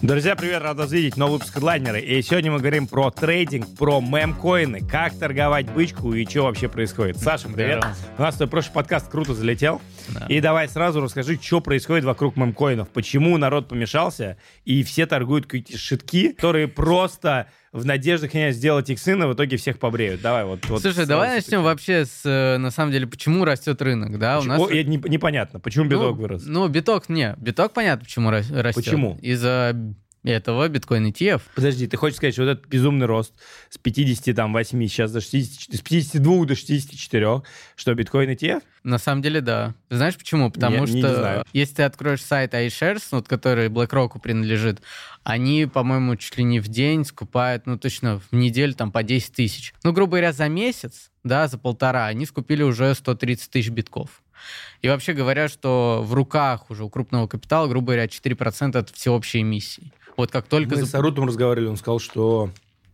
Друзья, привет, рад вас видеть. Новый выпуск Headliner. И сегодня мы говорим про трейдинг, про мемкоины, как торговать бычку и что вообще происходит. Саша, привет. Здорово. У нас твой прошлый подкаст круто залетел. Да. И давай сразу расскажи, что происходит вокруг мемкоинов. Почему народ помешался, и все торгуют какие-то шитки, которые просто в надежде, конечно, сделать иксы, но в итоге всех побреют. Давай вот. Слушай, давай начнем вообще с, на самом деле, почему растет рынок, да? У нас... Непонятно, почему биток вырос. Биток понятно, почему растет. Почему? Из-за этого биткоин ETF. Подожди, ты хочешь сказать, что вот этот безумный рост с 58 сейчас до 60, с 52 до 64, что биткоин ETF? На самом деле, да. Ты знаешь почему? Потому не что знаю. если ты откроешь сайт iShares, вот, который BlackRock принадлежит, они, по-моему, чуть ли не в день скупают, точно в неделю там по 10 тысяч. Грубо говоря, за месяц, да, за полтора, они скупили уже 130 тысяч битков. И вообще говорят, что в руках уже у крупного капитала, грубо говоря, 4% от всеобщей эмиссии. Вот как только... Мы с Арутом разговаривали, он сказал, что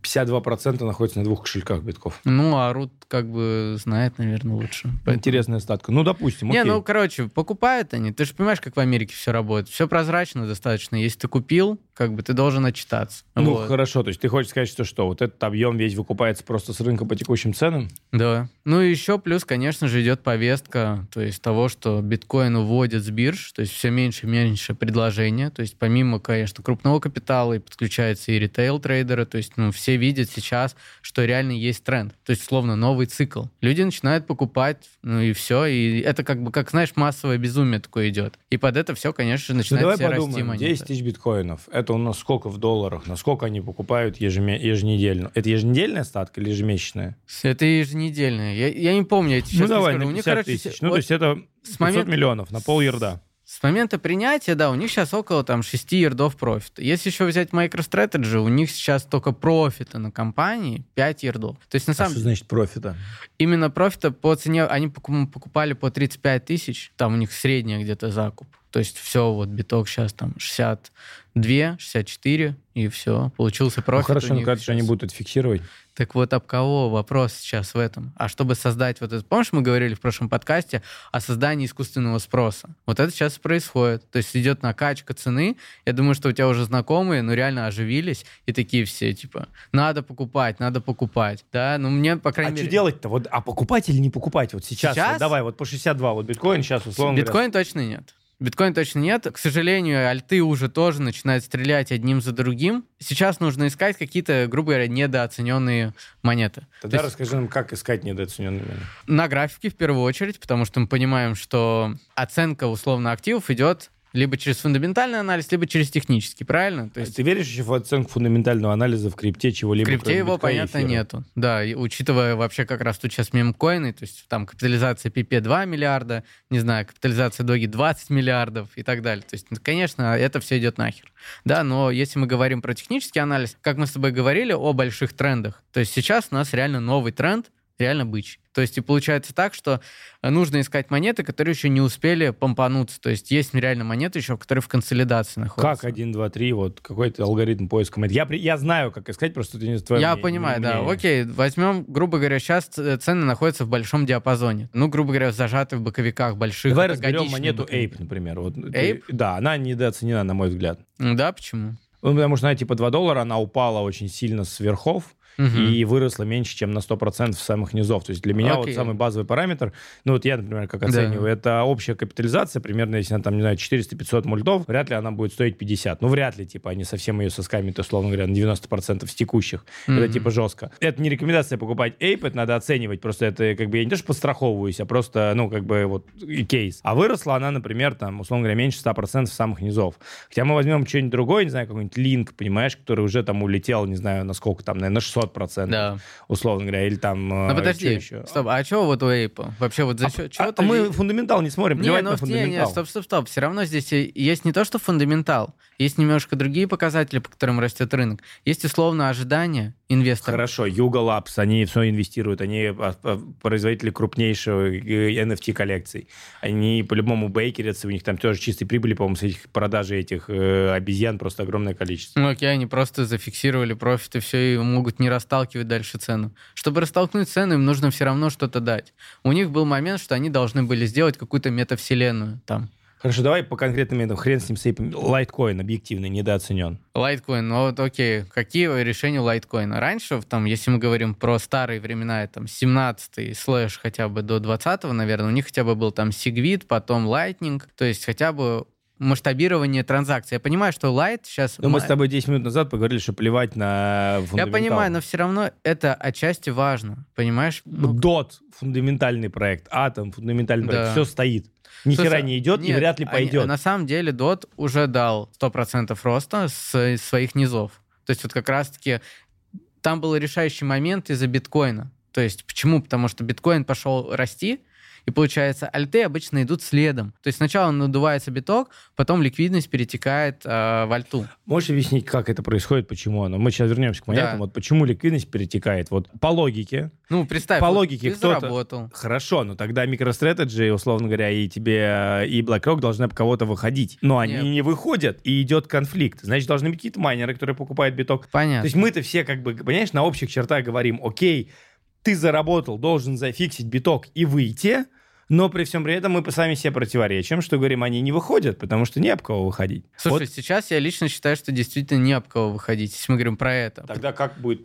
52% находится на 2 кошельках битков. Арут как бы знает, наверное, лучше. Поэтому... Интересная статка. Допустим, окей. Покупают они. Ты же понимаешь, как в Америке все работает. Все прозрачно достаточно. Если ты купил, ты должен отчитаться. Хорошо. То есть ты хочешь сказать, что вот этот объем весь выкупается просто с рынка по текущим ценам? Да. И еще плюс, конечно же, идет повестка, то есть того, что биткоин уводят с бирж, то есть все меньше и меньше предложения. То есть помимо, конечно, крупного капитала и подключаются и ритейл-трейдеры, то есть все видят сейчас, что реально есть тренд. То есть, словно новый цикл. Люди начинают покупать, и все. И это как знаешь, массовое безумие такое идет. И под это все, конечно же, начинает все расти монеты. 10 тысяч биткоинов. Это у нас сколько в долларах? Насколько они покупают еженедельно? Это еженедельная статка или ежемесячная? Это еженедельная. Я не помню, я сейчас давай, скажу. на 50 тысяч. То есть это 500 миллионов на полярда. С момента принятия, да, у них сейчас около 6 ярдов профита. Если еще взять MicroStrategy, у них сейчас только профита на компании 5 ярдов. То есть, на самом... Что значит профита? Именно профита по цене, они покупали по 35 тысяч, там у них средняя где-то закуп. То есть все, биток сейчас там 62, 64, и все, получился профит. Хорошо, кажется, что они будут это фиксировать. Так вот, об кого вопрос сейчас в этом? А чтобы создать вот это... Помнишь, мы говорили в прошлом подкасте о создании искусственного спроса? Вот это сейчас происходит. То есть идет накачка цены. Я думаю, что у тебя уже знакомые, реально оживились, и такие все, надо покупать. Да, мне, по крайней мере... А что делать-то? А покупать или не покупать? Вот сейчас? Давай, по 62, биткоин сейчас, условно говоря. Биткоин точно нет. Биткоин точно нет. К сожалению, альты уже тоже начинают стрелять одним за другим. Сейчас нужно искать какие-то, грубо говоря, недооцененные монеты. Тогда расскажи нам, как искать недооцененные монеты. На графике в первую очередь, потому что мы понимаем, что оценка условно активов идет либо через фундаментальный анализ, либо через технический, правильно? То есть... Ты веришь еще в оценку фундаментального анализа в крипте чего-либо? В крипте его, понятно, нету. Да, и учитывая вообще, как растут сейчас мемкоины, то есть там капитализация PP 2 миллиарда, не знаю, капитализация Доги 20 миллиардов и так далее. То есть, конечно, это все идет нахер. Да, но если мы говорим про технический анализ, как мы с тобой говорили о больших трендах, то есть сейчас у нас реально новый тренд, реально бычий. То есть и получается так, что нужно искать монеты, которые еще не успели помпануться. То есть есть реально монеты еще, которые в консолидации находятся. Как 1, 2, 3, какой-то алгоритм поиска монет. Я знаю, как искать, просто это не твое мнение. Я понимаю, да. Окей, возьмем, грубо говоря, сейчас цены находятся в большом диапазоне. Грубо говоря, зажаты в боковиках больших. Давай разберем монету Ape, например. Ape? Да, она недооценена, на мой взгляд. Да, почему? Потому что она $2, она упала очень сильно с верхов, и выросла меньше, чем на 100% с самых низов. То есть для меня самый базовый параметр, я, например, как оцениваю, это общая капитализация, примерно, если она там, 400-500 мультов, вряд ли она будет стоить 50. Вряд ли, они совсем ее соскамят, условно говоря, на 90% с текущих. Это, жестко. Это не рекомендация покупать Ape, это надо оценивать, просто это, я не то, что подстраховываюсь, а просто, кейс. А выросла она, например, там, условно говоря, меньше 100% с самых низов. Хотя мы возьмем что-нибудь другое, не знаю, какой-нибудь Link, понимаешь, который уже там улетел, не знаю, на сколько там, наверное, на 600%, условно говоря, или там... подожди, еще. Стоп, а что у Apple? Вообще за счет чего-то... мы фундаментал не смотрим, плевать на фундаментал. Стоп. Все равно здесь есть не то, что фундаментал, есть немножко другие показатели, по которым растет рынок. Есть условно ожидания инвесторов. Хорошо, Yuga Labs, они все инвестируют, они производители крупнейшего NFT-коллекций. Они по-любому бейкерятся, у них там тоже чистой прибыли, по-моему, с этих продажи этих обезьян просто огромное количество. Окей, они просто зафиксировали профит и все, и могут не расталкивать дальше цену. Чтобы растолкнуть цену, им нужно все равно что-то дать. У них был момент, что они должны были сделать какую-то метавселенную там. Хорошо, давай по конкретным методам. Хрен с ним сейпом. Лайткоин объективно недооценен. Лайткоин, ну вот окей. Какие решения лайткоина? Раньше, там, если мы говорим про старые времена, там, 17-й слэш хотя бы до 20-го, наверное, у них хотя бы был там Segwit, потом Lightning, то есть хотя бы масштабирование транзакций. Я понимаю, что Light сейчас... Но мы с тобой 10 минут назад поговорили, что плевать на фундаментал. Я понимаю, но все равно это отчасти важно, понимаешь? DOT — фундаментальный проект, Atom — фундаментальный проект, все стоит. Ни хера не идет и вряд ли пойдет. На самом деле DOT уже дал 100% роста с своих низов. То есть вот как раз-таки там был решающий момент из-за биткоина. То есть почему? Потому что биткоин пошел расти, и получается, альты обычно идут следом. То есть сначала надувается биток, потом ликвидность перетекает в альту. Можешь объяснить, как это происходит, почему оно? Мы сейчас вернемся к монетам. Да. Вот почему ликвидность перетекает? Вот по логике. Ну, представь, по логике ты заработал. Хорошо, но тогда MicroStrategy, условно говоря, и тебе, и BlackRock должны об кого-то выходить. Но они не выходят, и идет конфликт. Значит, должны быть какие-то майнеры, которые покупают биток. Понятно. То есть мы-то все, как бы, понимаешь, на общих чертах говорим, окей, ты заработал, должен зафиксить биток и выйти, но при всем при этом мы сами себе противоречим, что говорим, они не выходят, потому что не об кого выходить. Слушай, вот. Сейчас я лично считаю, что действительно не об кого выходить, если мы говорим про это. Тогда как будет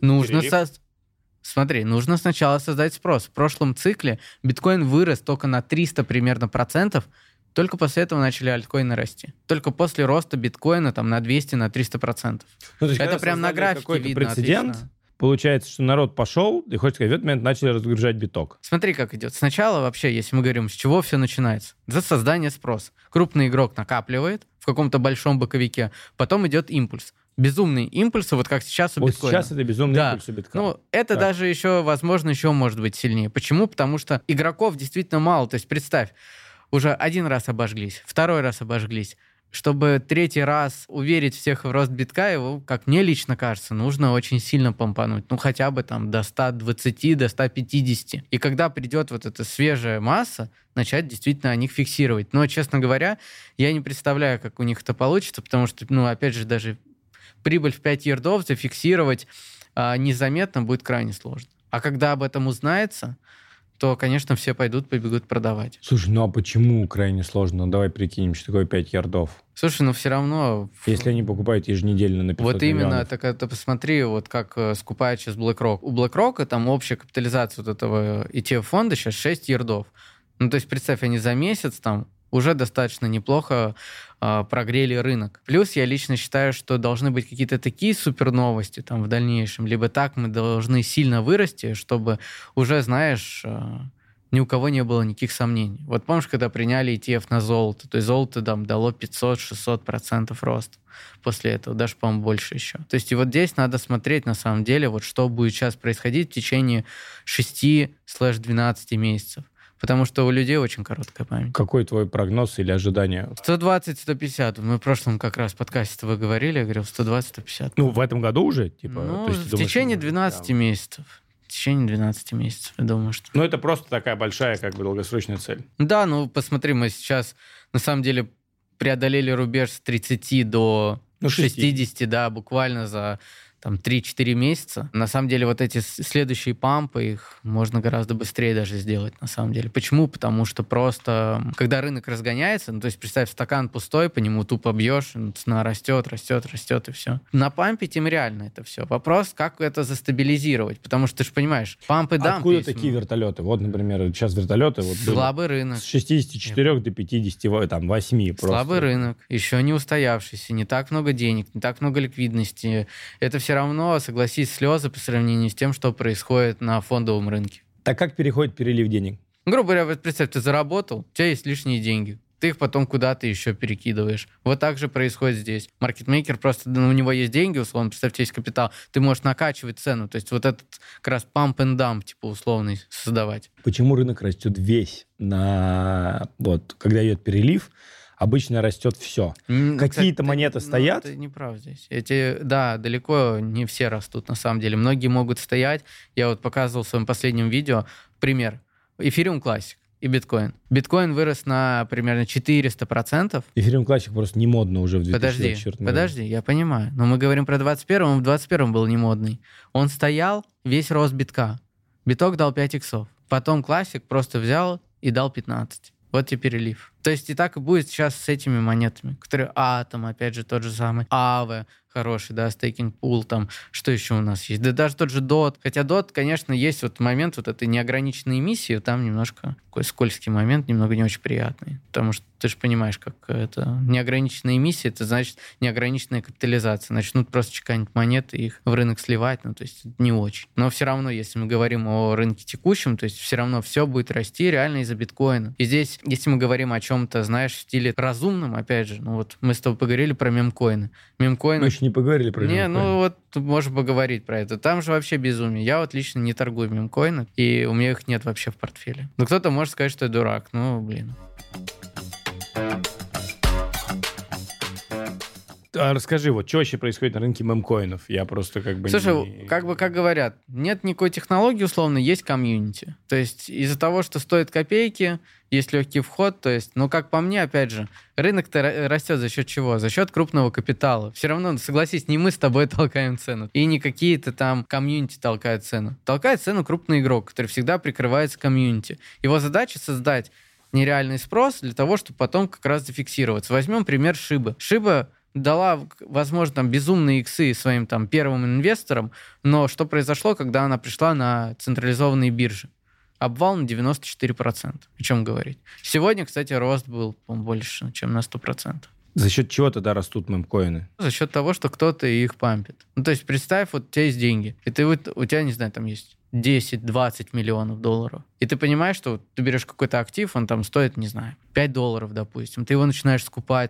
Смотри, нужно сначала создать спрос. В прошлом цикле биткоин вырос только на 300 примерно процентов, только после этого начали альткоины расти. Только после роста биткоина там на 200, на 300%. Ну, это прям на графике видно. Прецедент. Отлично. Получается, что народ пошел, и хочется сказать, в этот момент начали разгружать биток. Смотри, как идет. Сначала вообще, если мы говорим, с чего все начинается? За создание спроса. Крупный игрок накапливает в каком-то большом боковике, потом идет импульс. Безумные импульсы, вот как сейчас у биткоина. Сейчас это безумный импульс у биткоина. Ну, это даже еще, возможно, еще может быть сильнее. Почему? Потому что игроков действительно мало. То есть представь, уже один раз обожглись, второй раз обожглись. Чтобы третий раз уверить всех в рост битка, его, как мне лично кажется, нужно очень сильно помпануть. Ну, хотя бы там до 120, до 150. И когда придет вот эта свежая масса, начать действительно о них фиксировать. Но, честно говоря, я не представляю, как у них это получится, потому что, ну, опять же, даже прибыль в 5 ярдов зафиксировать незаметно будет крайне сложно. А когда об этом узнается, то, конечно, все побегут продавать. Слушай, ну а почему крайне сложно? Давай прикинем, что такое 5 ярдов. Слушай, ну все равно... Если они покупают еженедельно на 500 Вот именно, миллионов. так это посмотри, вот как скупает сейчас BlackRock. У BlackRock там общая капитализация вот этого ETF-фонда сейчас 6 ярдов. Ну, то есть, представь, они за месяц там уже достаточно неплохо прогрели рынок. Плюс я лично считаю, что должны быть какие-то такие супер новости там в дальнейшем, либо так мы должны сильно вырасти, чтобы уже, знаешь, ни у кого не было никаких сомнений. Вот помнишь, когда приняли ETF на золото, то есть золото там дало 500-600% роста после этого, даже, по-моему, больше еще. То есть и вот здесь надо смотреть, на самом деле, вот что будет сейчас происходить в течение 6-12 месяцев. Потому что у людей очень короткая память. Какой твой прогноз или ожидание? 120-150. Мы в прошлом как раз в подкасте вы говорили, я говорил 120-150. Ну, в этом году уже? Типа, ну, то есть, в течение 12 месяцев. В течение 12 месяцев, я думаю, что... Ну, это просто такая большая, как бы, долгосрочная цель. Да, ну, посмотри, мы сейчас, на самом деле, преодолели рубеж с 30 до 60, да, буквально за... там 3-4 месяца. На самом деле вот эти следующие пампы, их можно гораздо быстрее даже сделать, на самом деле. Почему? Потому что просто, когда рынок разгоняется, ну, то есть представь, стакан пустой, по нему тупо бьешь, цена растет, и все. На пампе тем реально это все. Вопрос, как это застабилизировать, потому что ты же понимаешь, пампы дамп. Откуда такие вертолеты? Вот, например, сейчас вертолеты... Вот слабый рынок. С 64 до 58 просто. Слабый рынок, еще не устоявшийся, не так много денег, не так много ликвидности. Это все равно, согласись, слезы по сравнению с тем, что происходит на фондовом рынке. Так как переходит перелив денег? Грубо говоря, вот представь, ты заработал, у тебя есть лишние деньги, ты их потом куда-то еще перекидываешь. Вот так же происходит здесь. Маркетмейкер просто, у него есть деньги, условно, представь, у тебя есть капитал, ты можешь накачивать цену, то есть вот этот как раз pump and dump, типа условный, создавать. Почему рынок растет весь вот, когда идет перелив? Обычно растет все. Какие-то монеты стоят. Это не прав здесь. Да, далеко не все растут, на самом деле. Многие могут стоять. Я вот показывал в своем последнем видео пример. Ethereum Classic и биткоин. Биткоин вырос на примерно 400%. Ethereum Classic просто не модно уже в 2024 году. Подожди, я понимаю. Но мы говорим про 21-м, он в 21-м был не модный. Он стоял, весь рост битка. Биток дал 5 иксов. Потом Classic просто взял и дал 15. Вот тебе перелив. То есть и так и будет сейчас с этими монетами, которые Atom, опять же, тот же самый, Aave, хороший, да, стейкинг пул, там, что еще у нас есть? Да даже тот же DOT. Хотя DOT, конечно, есть вот момент вот этой неограниченной эмиссии, там немножко такой скользкий момент, немного не очень приятный. Потому что ты же понимаешь, как это неограниченная эмиссия, это значит неограниченная капитализация. Начнут просто чеканить монеты, их в рынок сливать, ну, то есть не очень. Но все равно, если мы говорим о рынке текущем, то есть все равно все будет расти реально из-за биткоина. И здесь, если мы говорим о чем-то, знаешь, в стиле разумном, опять же, ну вот мы с тобой поговорили про мемкоины. Мемкоины... Мы еще не поговорили про мемкоины. Ну вот можем поговорить про это. Там же вообще безумие. Я вот лично не торгую мемкоины, и у меня их нет вообще в портфеле. Но кто-то может сказать, что я дурак. Ну, блин. А расскажи, вот что вообще происходит на рынке мемкоинов? Я просто как бы... Слушай, как говорят, нет никакой технологии, условно, есть комьюнити. То есть из-за того, что стоит копейки, есть легкий вход, то есть, ну, как по мне, опять же, рынок-то растет за счет чего? За счет крупного капитала. Все равно, согласись, не мы с тобой толкаем цену. И не какие-то там комьюнити толкают цену. Толкает цену крупный игрок, который всегда прикрывается комьюнити. Его задача создать нереальный спрос для того, чтобы потом как раз зафиксироваться. Возьмем пример Шибы. Шиба дала, возможно, там безумные иксы своим там первым инвесторам, но что произошло, когда она пришла на централизованные биржи? Обвал на 94%. О чем говорить? Сегодня, кстати, рост был, по-моему, больше, чем на 100%. За счет чего тогда растут мемкоины? За счет того, что кто-то их пампит. Ну, то есть представь, вот у тебя есть деньги, и ты вот, у тебя, не знаю, там есть 10-20 миллионов долларов. И ты понимаешь, что ты берешь какой-то актив, он там стоит, не знаю, $5, допустим. Ты его начинаешь скупать.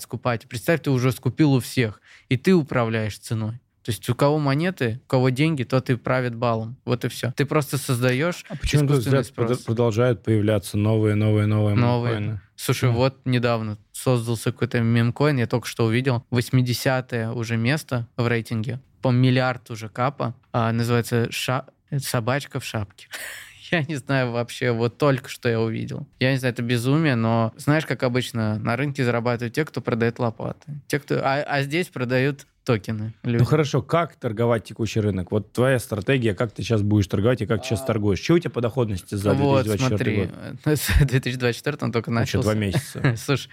И представь, ты уже скупил у всех, и ты управляешь ценой. То есть у кого монеты, у кого деньги, тот и правит балом. Вот и все. Ты просто создаешь искусственный спрос. Продолжают появляться новые мемкоины? Слушай, вот недавно создался какой-то мемкоин, я только что увидел. 80-е уже место в рейтинге. По миллиард уже капа. Называется «Собачка в шапке». Я не знаю вообще, вот только что я увидел. Я не знаю, это безумие, но знаешь, как обычно, на рынке зарабатывают те, кто продает лопаты. Те, кто... а здесь продают токены. Люди. Ну хорошо, как торговать текущий рынок? Вот твоя стратегия, как ты сейчас будешь торговать и как ты сейчас торгуешь? Что у тебя по доходности за 2024 год? Вот, смотри, в 2024 он только начался. 2 месяца. Слушай,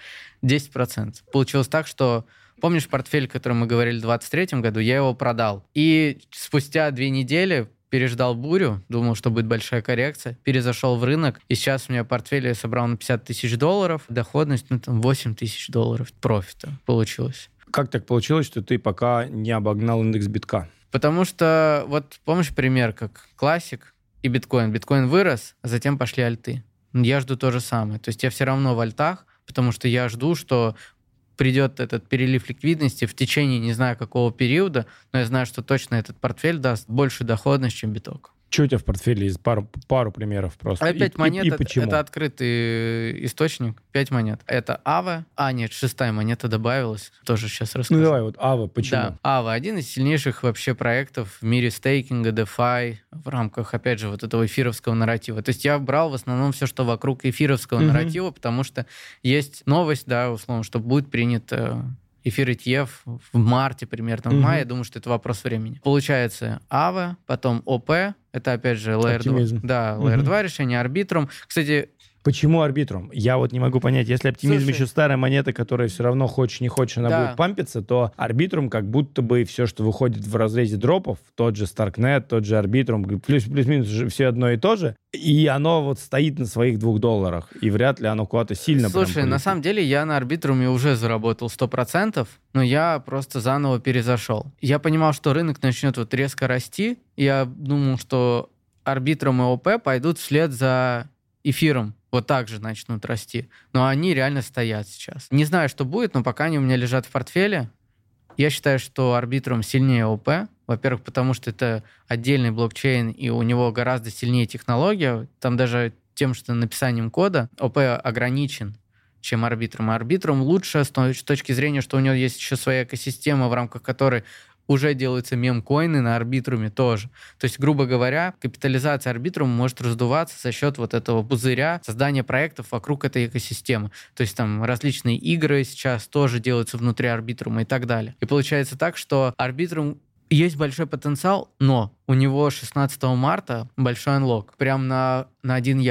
10%. Получилось так, что... Помнишь портфель, о котором мы говорили в 2023 году? Я его продал. И спустя 2 недели переждал бурю, думал, что будет большая коррекция, перезашел в рынок, и сейчас у меня портфель я собрал на $50 тысяч, доходность, ну, там, $8 тысяч профита получилось. Как так получилось, что ты пока не обогнал индекс битка? Потому что, вот помнишь пример, как классик и биткоин. Биткоин вырос, а затем пошли альты. Я жду то же самое. То есть я все равно в альтах, потому что я жду, что придет этот перелив ликвидности в течение не знаю какого периода, но я знаю, что точно этот портфель даст большую доходность, чем биток. Что у тебя в портфеле? Пару примеров просто. 5 монет, это открытый источник. 5 монет. Это Aave. Нет, 6-я монета добавилась. Тоже сейчас расскажу. Ну давай, вот Aave, почему? Да, Aave один из сильнейших вообще проектов в мире стейкинга, DeFi, в рамках, опять же, вот этого эфировского нарратива. То есть я брал в основном все, что вокруг эфировского нарратива, потому что есть новость, да, условно, что будет принят эфир ETF в марте примерно, в мае. Я думаю, что это вопрос времени. Получается Aave, потом OP, это опять же Layer 2. Да, Layer 2 решение, Arbitrum. Кстати... Почему Arbitrum? Я вот не могу понять. Если оптимизм еще старая монета, которая все равно хочешь не хочешь, она будет пампиться, то Arbitrum как будто бы все, что выходит в разрезе дропов, тот же Starknet, тот же Arbitrum, плюс-минус все одно и то же, и оно вот стоит на своих $2, и вряд ли оно куда-то сильно... Слушай, на самом деле я на Arbitrum уже заработал 100%, но я просто заново перезашел. Я понимал, что рынок начнет вот резко расти, я думал, что Arbitrum и OP пойдут вслед за эфиром. Вот так же начнут расти. Но они реально стоят сейчас. Не знаю, что будет, но пока они у меня лежат в портфеле. Я считаю, что Arbitrum сильнее OP. Во-первых, потому что это отдельный блокчейн, и у него гораздо сильнее технология. Там даже тем, что написанием кода OP ограничен, чем Arbitrum. Arbitrum лучше с точки зрения, что у него есть еще своя экосистема, в рамках которой уже делаются мемкоины на Арбитруме тоже. То есть, грубо говоря, капитализация Арбитрума может раздуваться за счет вот этого пузыря, создания проектов вокруг этой экосистемы. То есть там различные игры сейчас тоже делаются внутри Арбитрума и так далее. И получается так, что Арбитрум есть большой потенциал, но у него 16 марта большой анлок, прям на 1 ярд.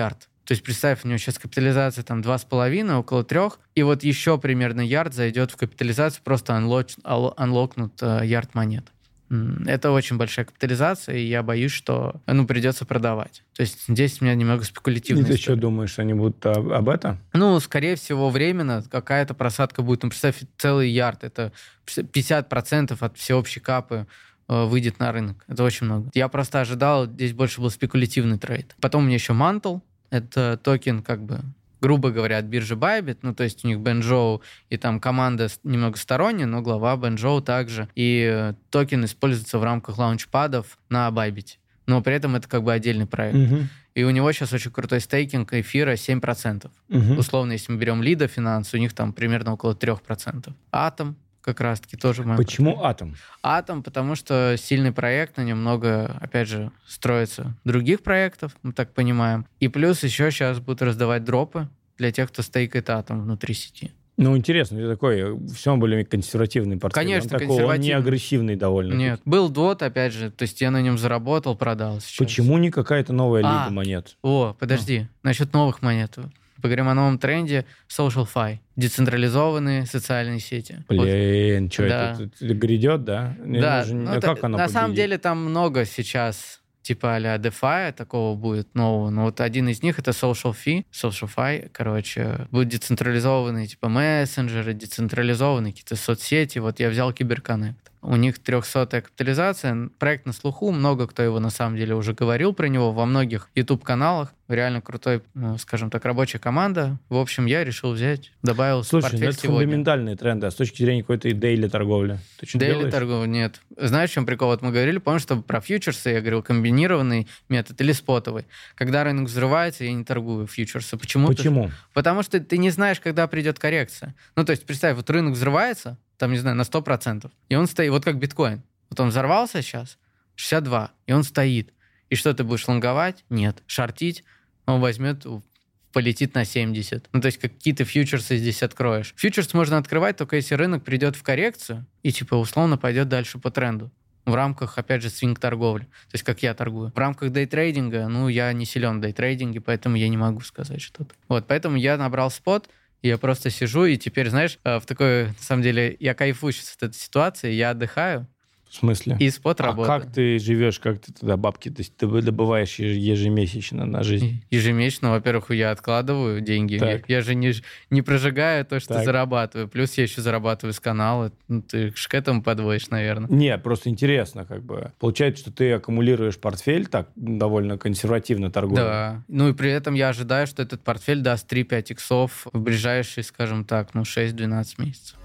То есть, представь, у него сейчас капитализация там 2,5, около 3, и вот еще примерно ярд зайдет в капитализацию, просто анлокнут ярд монет. Это очень большая капитализация, и я боюсь, что придется продавать. То есть здесь у меня немного спекулятивная история. И ты что думаешь, они будут об этом? Скорее всего, временно какая-то просадка будет. Представь, целый ярд, это 50% от всеобщей капы выйдет на рынок. Это очень много. Я просто ожидал, здесь больше был спекулятивный трейд. Потом у меня еще Mantle, это токен, грубо говоря, от биржи Bybit, то есть у них Бен Джоу и там команда немного сторонняя, но глава Бен Джоу также. И токен используется в рамках лаунчпадов на Bybit. Но при этом это отдельный проект. И у него сейчас очень крутой стейкинг эфира 7%. Условно, если мы берем Lido Finance, у них там примерно около 3%. Атом как раз-таки тоже... Почему Атом? Атом, потому что сильный проект, на нем много, опять же, строится других проектов, мы так понимаем. И плюс еще сейчас будут раздавать дропы для тех, кто стейкает Атом внутри сети. Интересно, это такой, все более консервативный портфель. Конечно, он не агрессивный довольно. Нет, был DOT, опять же, то есть я на нем заработал, продал сейчас. Почему не какая-то новая лига монет? Подожди, насчет новых монет. Поговорим о новом тренде SocialFi. Децентрализованные социальные сети. Блин, что это грядет, да? Да, как оно на самом деле там много сейчас типа а-ля DeFi такого будет нового. Но вот один из них — это SocialFi. SocialFi, будут децентрализованные типа мессенджеры, децентрализованные какие-то соцсети. Вот я взял CyberConnect. У них 300-я капитализация, проект на слуху, много кто его на самом деле уже говорил про него во многих YouTube-каналах. Реально крутой, скажем так, рабочая команда. В общем, я решил взять, добавил в портфель сегодня. Это фундаментальные тренды, а с точки зрения какой-то дейли торговли? Дейли торговли нет. Знаешь, в чем прикол? Вот мы говорили, помнишь, что про фьючерсы я говорил, комбинированный метод или спотовый. Когда рынок взрывается, я не торгую фьючерсы. Почему? Потому что ты не знаешь, когда придет коррекция. То есть, представь, вот рынок взрывается, там, не знаю, на 100%. И он стоит, вот как биткоин. Вот он взорвался сейчас, 62, и он стоит. И что, ты будешь лонговать? Нет. Шортить? Он возьмет, полетит на 70. То есть какие-то фьючерсы здесь откроешь. Фьючерс можно открывать только если рынок придет в коррекцию и условно пойдет дальше по тренду. В рамках, опять же, свинг-торговли. То есть как я торгую. В рамках дейтрейдинга, я не силен в дейтрейдинге, поэтому я не могу сказать что-то. Поэтому я набрал спот, я просто сижу, и теперь, знаешь, в такой, на самом деле, я кайфую сейчас от этой ситуации, я отдыхаю. В смысле? И спот работает. Как ты живешь, как ты туда бабки, то есть ты добываешь ежемесячно на жизнь? Ежемесячно, во-первых, я откладываю деньги. Я же не прожигаю то, что зарабатываю. Плюс я еще зарабатываю с канала. Ты ж к этому подводишь, наверное. Нет, просто интересно, Получается, что ты аккумулируешь портфель так довольно консервативно торгуя. Да. И при этом я ожидаю, что этот портфель даст 3-5 иксов в ближайшие, скажем так, 6-12 месяцев.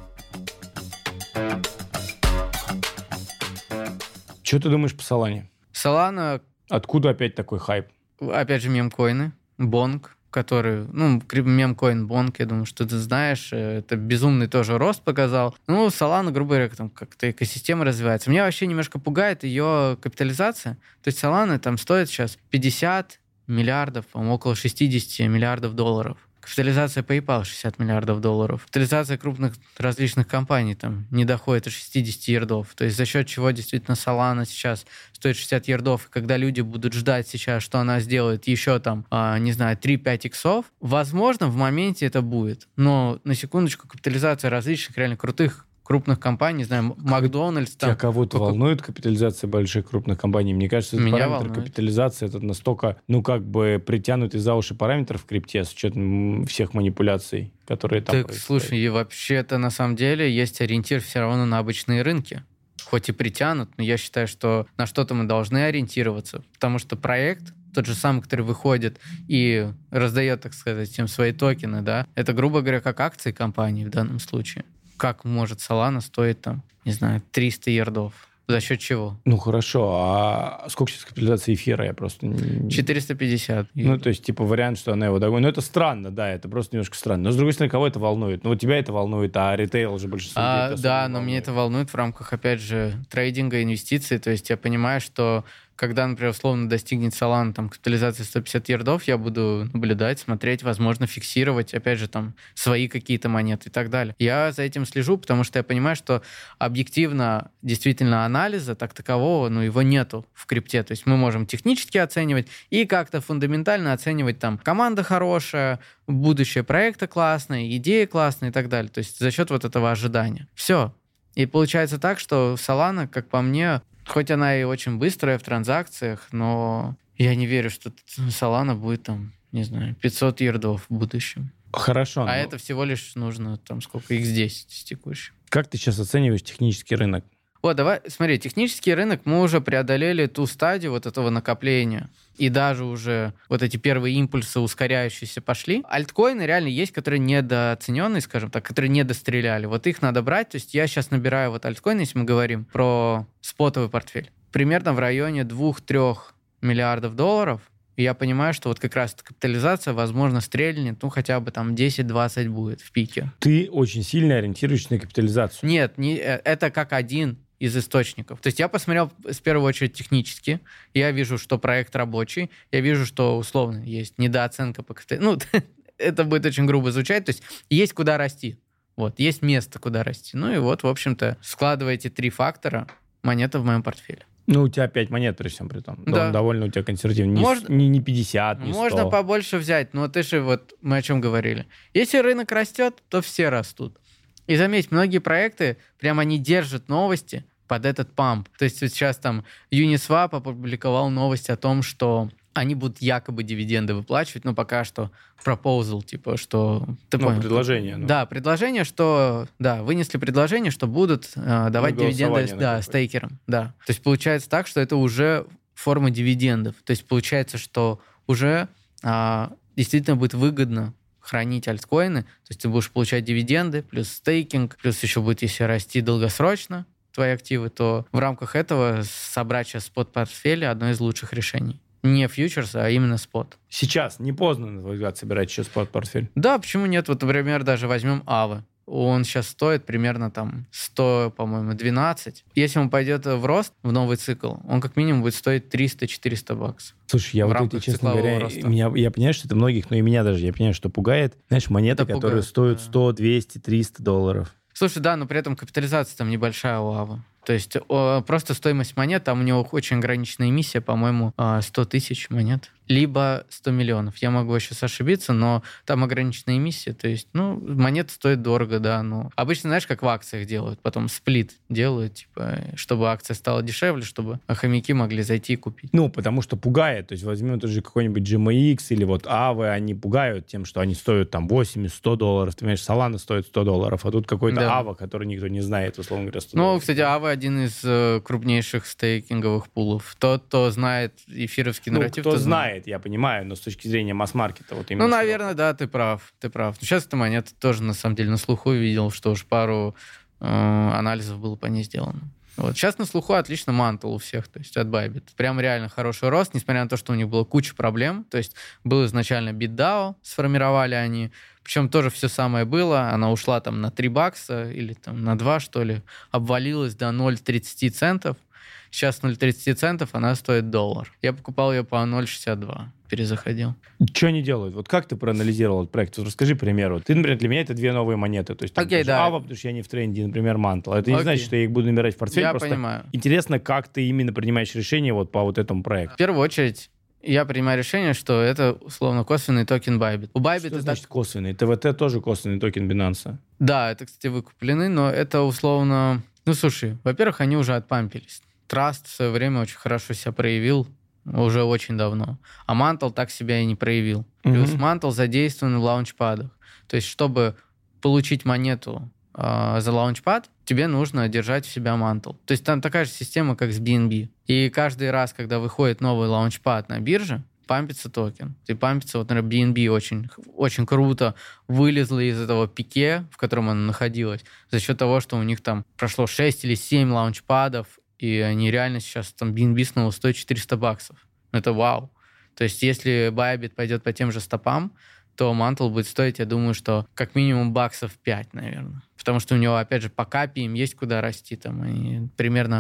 Что ты думаешь по Solana? Solana... Откуда опять такой хайп? Опять же, мемкоины. Бонг, который... мемкоин Бонг, я думаю, что ты знаешь. Это безумный тоже рост показал. Solana, грубо говоря, как-то экосистема развивается. Меня вообще немножко пугает ее капитализация. То есть Solana там стоит сейчас 50 миллиардов, по-моему, около 60 миллиардов долларов. Капитализация PayPal 60 миллиардов долларов. Капитализация крупных различных компаний там не доходит до 60 ярдов. То есть за счет чего действительно Solana сейчас стоит 60 ярдов. И когда люди будут ждать сейчас, что она сделает еще там, 3-5 иксов, возможно, в моменте это будет. Но на секундочку капитализация различных реально крупных компаний, не знаю, Макдональдс. Тебя кого-то волнует капитализация больших крупных компаний? Мне кажется, этот параметр капитализации это настолько, притянутый за уши параметр в крипте с учетом всех манипуляций, которые там происходят. Слушай, и вообще-то на самом деле есть ориентир все равно на обычные рынки. Хоть и притянут, но я считаю, что на что-то мы должны ориентироваться, потому что проект, тот же самый, который выходит и раздает, так сказать, им свои токены, да, это, грубо говоря, как акции компании в данном случае. Как может Solana стоить 300 ярдов? За счет чего? Хорошо. А сколько сейчас капитализация эфира? Я просто... 450. То есть, вариант, что она его догонит. Это странно, да, это просто немножко странно. Но, с другой стороны, кого это волнует? Тебя это волнует, а ритейл же большинство людей да, но меня это волнует в рамках, опять же, трейдинга, инвестиций. То есть я понимаю, что когда, например, условно достигнет Solana там капитализации 150 ярдов, я буду наблюдать, смотреть, возможно, фиксировать, опять же, там, свои какие-то монеты и так далее. Я за этим слежу, потому что я понимаю, что объективно действительно анализа так такового, его нету в крипте. То есть мы можем технически оценивать и как-то фундаментально оценивать там команда хорошая, будущее проекта классное, идея классная и так далее. То есть за счет вот этого ожидания. Все. И получается так, что Solana, как по мне, хоть она и очень быстрая в транзакциях, но я не верю, что Solana будет там, не знаю, 500 ярдов в будущем. Хорошо. А это всего лишь нужно там сколько, x10 с текущим. Как ты сейчас оцениваешь технический рынок? Давай, смотри, технический рынок, мы уже преодолели ту стадию вот этого накопления, и даже уже вот эти первые импульсы ускоряющиеся пошли. Альткоины реально есть, которые недооцененные, скажем так, которые не достреляли. Вот их надо брать. То есть я сейчас набираю вот альткоины, если мы говорим про спотовый портфель, примерно в районе 2-3 миллиардов долларов. И я понимаю, что вот как раз капитализация, возможно, стрельнет, хотя бы там 10-20 будет в пике. Ты очень сильно ориентируешься на капитализацию. Нет, это как один из источников. То есть я посмотрел в первую очередь технически, я вижу, что проект рабочий, я вижу, что условно есть недооценка по капитализации. Это будет очень грубо звучать, то есть есть куда расти. Есть место, куда расти. В общем-то, складывая эти 3 фактора, монета в моем портфеле. У тебя 5 монет при всем при том. Да. Довольно у тебя консервативно. Не 50, не 100. Можно побольше взять, но ты же, мы о чем говорили. Если рынок растет, то все растут. И заметь, многие проекты, прям они держат новости под этот памп. То есть сейчас там Uniswap опубликовал новость о том, что они будут якобы дивиденды выплачивать, но пока что proposal, что... предложение. Да, предложение, что... Да, вынесли предложение, что будут давать дивиденды стейкерам. Да. То есть получается так, что это уже форма дивидендов. То есть получается, что уже действительно будет выгодно хранить альткоины, то есть ты будешь получать дивиденды, плюс стейкинг, плюс еще будет, если расти долгосрочно твои активы, то в рамках этого собрать сейчас спот-портфель одно из лучших решений. Не фьючерс, а именно спот. Сейчас не поздно, на твой взгляд, собирать еще спот-портфель? Да, почему нет? Например, даже возьмем Aave. Он сейчас стоит примерно 100, по-моему, 12. Если он пойдет в рост, в новый цикл, он как минимум будет стоить $300-400. Слушай, я честно говоря, я понимаю, что это многих, но и меня даже, я понимаю, что пугает. Знаешь, монеты, которые стоят 100, 200, 300 долларов. Слушай, да, но при этом капитализация там небольшая у Aave. То есть просто стоимость монет, там у него очень ограниченная эмиссия, по-моему, 100 тысяч монет. Либо 100 миллионов. Я могу сейчас ошибиться, но там ограниченная эмиссия. То есть, монеты стоят дорого, да. Обычно, знаешь, как в акциях делают. Потом сплит делают, чтобы акция стала дешевле, чтобы хомяки могли зайти и купить. Потому что пугает. То есть, возьмем тот же какой-нибудь GMX или Aave, они пугают тем, что они стоят там 80-100 долларов. Ты понимаешь, Solana стоит 100 долларов, а тут какой-то Aave, который никто не знает, условно говоря, 100 долларов. Кстати, Aave один из крупнейших стейкинговых пулов. Тот, кто знает эфировский нарратив, кто знает, я понимаю, но с точки зрения масс-маркета именно. Наверное, да, ты прав. Сейчас эта монета тоже, на самом деле, на слуху видел, что уж пару анализов было по ней сделано. Сейчас на слуху отлично Mantle у всех, то есть от Bybit. Прям реально хороший рост, несмотря на то, что у них было куча проблем. То есть был изначально BitDAO, сформировали они, причем тоже все самое было. Она ушла на $3 или на 2, что ли, обвалилась до 0,30 центов. Сейчас 0,30 центов, она стоит $1. Я покупал ее по 0,62, перезаходил. Что они делают? Как ты проанализировал этот проект? Расскажи примеру. Ты, например, для меня это 2 новые монеты. То есть Aave, потому что я не в тренде, например, Mantle. Это не значит, что я их буду набирать в портфель. Я просто понимаю. Интересно, как ты именно принимаешь решение по этому проекту. В первую очередь, я принимаю решение, что это, условно, косвенный токен Bybit. У Bybit что значит косвенный? ТВТ тоже косвенный токен Binance. Да, это, кстати, выкуплены, но это условно... Слушай, во-первых, они уже отпампились. Trust в свое время очень хорошо себя проявил, уже очень давно. А Mantle так себя и не проявил. Плюс Mantle задействован в лаунчпадах. То есть, чтобы получить монету за лаунчпад, тебе нужно держать в себя Mantle. То есть там такая же система, как с BNB. И каждый раз, когда выходит новый лаунчпад на бирже, пампится токен. И пампится, например, BNB очень, очень круто вылезла из этого пике, в котором она находилась, за счет того, что у них там прошло 6 или 7 лаунчпадов, и они реально сейчас, BNB снова стоит $400. Это вау. То есть если Bybit пойдет по тем же стопам, то Mantle будет стоить, я думаю, что как минимум $5, наверное. Потому что у него, опять же, по капи им есть куда расти. И примерно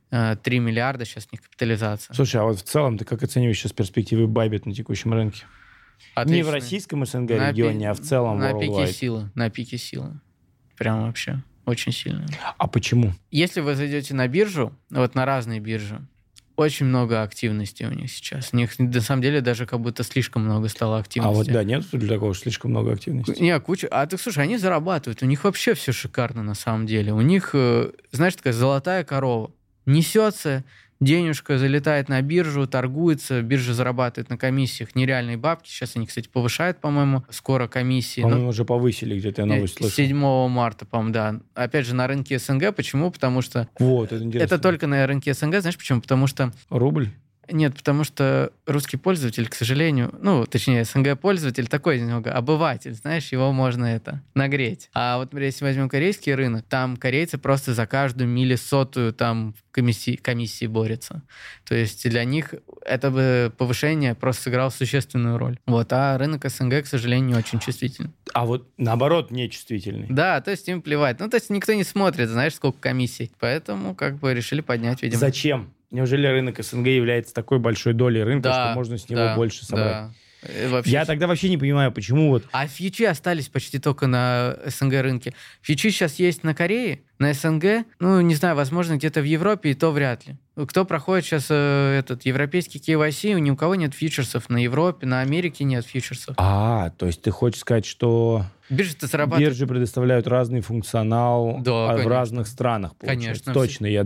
3 миллиарда сейчас у них капитализация. Слушай, а вот в целом ты как оцениваешь сейчас перспективы Bybit на текущем рынке? Отлично. Не в российском СНГ регионе, а в целом на worldwide. пике силы. Прям вообще очень сильно. А почему? Если вы зайдете на биржу, вот на разные биржи, очень много активности у них сейчас. У них, на самом деле, даже как будто слишком много стало активности. А вот да, нет для такого, что слишком много активности? Не, куча. А так, слушай, они зарабатывают. У них вообще все шикарно на самом деле. У них, знаешь, такая золотая корова. Несется, денежка залетает на биржу, торгуется, биржа зарабатывает на комиссиях нереальные бабки. Сейчас они, кстати, повышают, по-моему, скоро комиссии. По-моему, уже повысили, где-то я новость слышал. 7 марта, по-моему, да. Опять же, на рынке СНГ. Почему? Потому что... Вот, это интересно. Это только на рынке СНГ. Знаешь почему? Потому что... Рубль? Нет, потому что русский пользователь, к сожалению, точнее, СНГ-пользователь такой немного обыватель, знаешь, его можно нагреть. А вот если возьмем корейский рынок, там корейцы просто за каждую миллисотую там комиссии борются. То есть для них это повышение просто сыграло существенную роль. Вот, а рынок СНГ, к сожалению, не очень чувствительный. А вот наоборот, нечувствительный. Да, то есть им плевать. То есть никто не смотрит, знаешь, сколько комиссий. Поэтому как бы решили поднять, видимо. Зачем? Неужели рынок СНГ является такой большой долей рынка, что можно с него больше собрать? Да. Я тогда вообще не понимаю, почему вот... А фьючи остались почти только на СНГ рынке. Фьючи сейчас есть на Корее, на СНГ, не знаю, возможно, где-то в Европе, и то вряд ли. Кто проходит сейчас европейский KYC, ни у кого нет фьючерсов на Европе, на Америке нет фьючерсов. То есть ты хочешь сказать, что биржи предоставляют разный функционал в разных странах, получается? Конечно. Точно,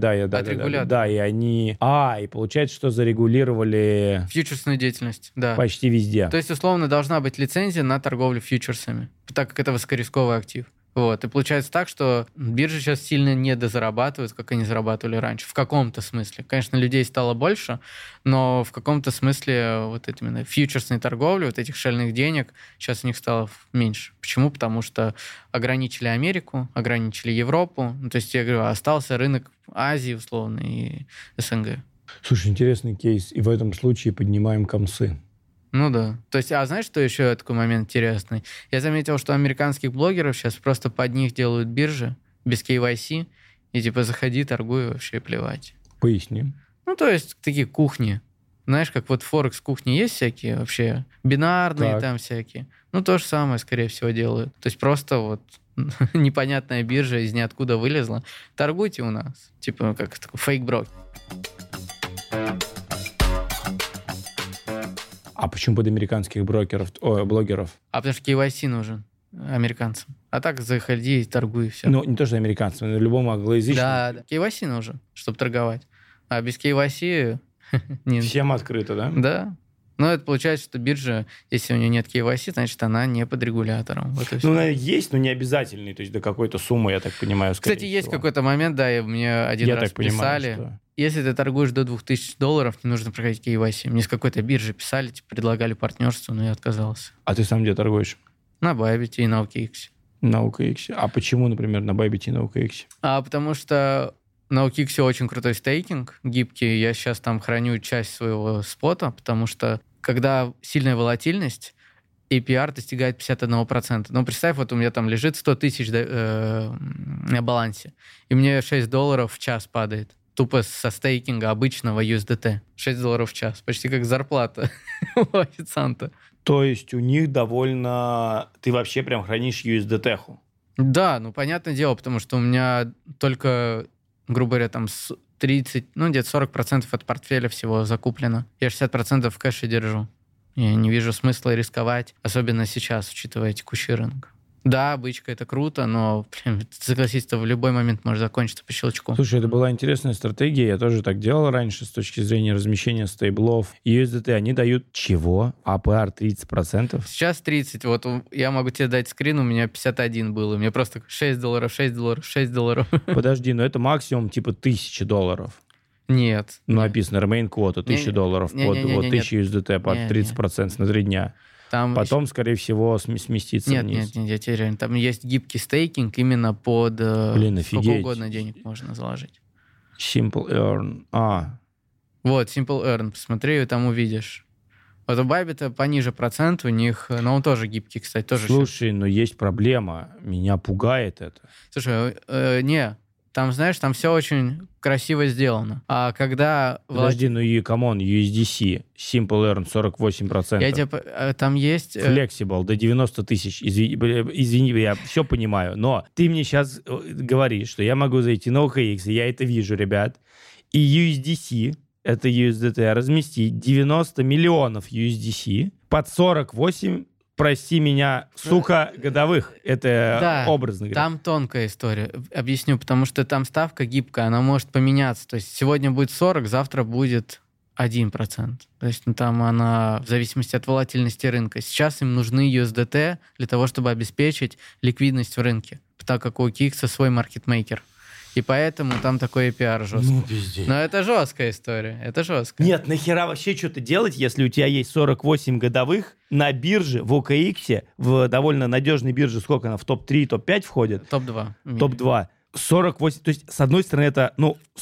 да, и они... и получается, что зарегулировали... Фьючерсную деятельность, да. Почти везде. То есть, условно, должна быть лицензия на торговлю фьючерсами, так как это высокорисковый актив. Вот. И получается так, что биржи сейчас сильно не дозарабатывают, как они зарабатывали раньше. В каком-то смысле. Конечно, людей стало больше, но в каком-то смысле вот это именно фьючерсной торговли, вот этих шальных денег, сейчас у них стало меньше. Почему? Потому что ограничили Америку, ограничили Европу. То есть, я говорю, остался рынок Азии, условно, и СНГ. Слушай, интересный кейс. И в этом случае поднимаем комсы. Да. То есть, знаешь, что еще такой момент интересный? Я заметил, что американских блогеров сейчас просто под них делают биржи без KYC, и заходи, торгуй, вообще плевать. Поясни. То есть, такие кухни. Знаешь, как вот Форекс кухни есть всякие вообще, бинарные там всякие. То же самое, скорее всего, делают. То есть, просто вот непонятная биржа из ниоткуда вылезла. Торгуйте у нас. Как такой фейк-брокер. А почему под американских блогеров? Потому что KYC нужен американцам. А так заходи и торгуй, и все. Не то, что американцам, но любому англоязычному. Да. KYC нужен, чтобы торговать. А без KYC... Всем открыто, да? Да. Это получается, что биржа, если у нее нет KYC, значит, она не под регулятором. Вот есть, но не обязательный. То есть до какой-то суммы, я так понимаю, скорее Кстати, есть какой-то момент, и мне один раз писали... Если ты торгуешь до $2000, не нужно проходить KYC. Мне с какой-то биржи писали, предлагали партнерство, но я отказался. А ты сам где торгуешь? На Bybit и на OKX. На OKX. А почему, например, на Bybit и на OKX? Потому что на OKX очень крутой стейкинг, гибкий. Я сейчас там храню часть своего спота, потому что когда сильная волатильность, APR достигает 51%. Представь, вот у меня там лежит 100 тысяч на балансе, и мне $6 в час падает. Тупо со стейкинга обычного USDT. $6 в час. Почти как зарплата у официанта. То есть у них довольно... Ты вообще прям хранишь USDT-ху? Да, понятное дело, потому что у меня только, грубо говоря, там 30, где-то 40% от портфеля всего закуплено. Я 60% в кэше держу. Я не вижу смысла рисковать, особенно сейчас, учитывая текущий рынок. Да, бычка — это круто, но, согласись, в любой момент может закончиться по щелчку. Слушай, это была интересная стратегия. Я тоже так делал раньше с точки зрения размещения стейблов. USDT, они дают чего? APR 30%? Сейчас 30. Вот я могу тебе дать скрин, у меня 51 было. У меня просто $6, $6, $6. Подожди, но это максимум $1000. Нет. Написано remain quota, $1000 под 1000 USDT под 30% на 3 дня. Там потом, скорее всего, сместится вниз. Нет, я тебе реально... Там есть гибкий стейкинг именно под... сколько угодно денег можно заложить. Simple Earn. Вот, Simple Earn. Посмотри, там увидишь. Вот у Bybit пониже процент у них, но он тоже гибкий, кстати. Тоже Слушай, но есть проблема. Меня пугает это. Слушай, Там, знаешь, там все очень красиво сделано. А когда... Подожди, ну и, камон, USDC, Simple Earn 48%. Там есть... Flexible до 90 тысяч. Извини, я все понимаю. Но ты мне сейчас говоришь, что я могу зайти на OKX, и я это вижу, ребят. И USDC, это USDT, разместить 90 миллионов USDC под 48, прости меня, сука, годовых. Это образно говоря. Там тонкая история. Объясню, потому что там ставка гибкая, она может поменяться. То есть сегодня будет 40, завтра будет 1%. То есть там она в зависимости от волатильности рынка. Сейчас им нужны USDT для того, чтобы обеспечить ликвидность в рынке, так как у OKX свой маркетмейкер. И поэтому там такой APR жесткий. Ну, пиздец. Но это жесткая история. Это жестко. Нет, нахера вообще что-то делать, если у тебя есть 48 годовых на бирже, в OKX, в довольно надежной бирже, сколько она, в топ-3, топ-5 входит? Топ-2. Топ-2. 48, то есть, с одной стороны, это,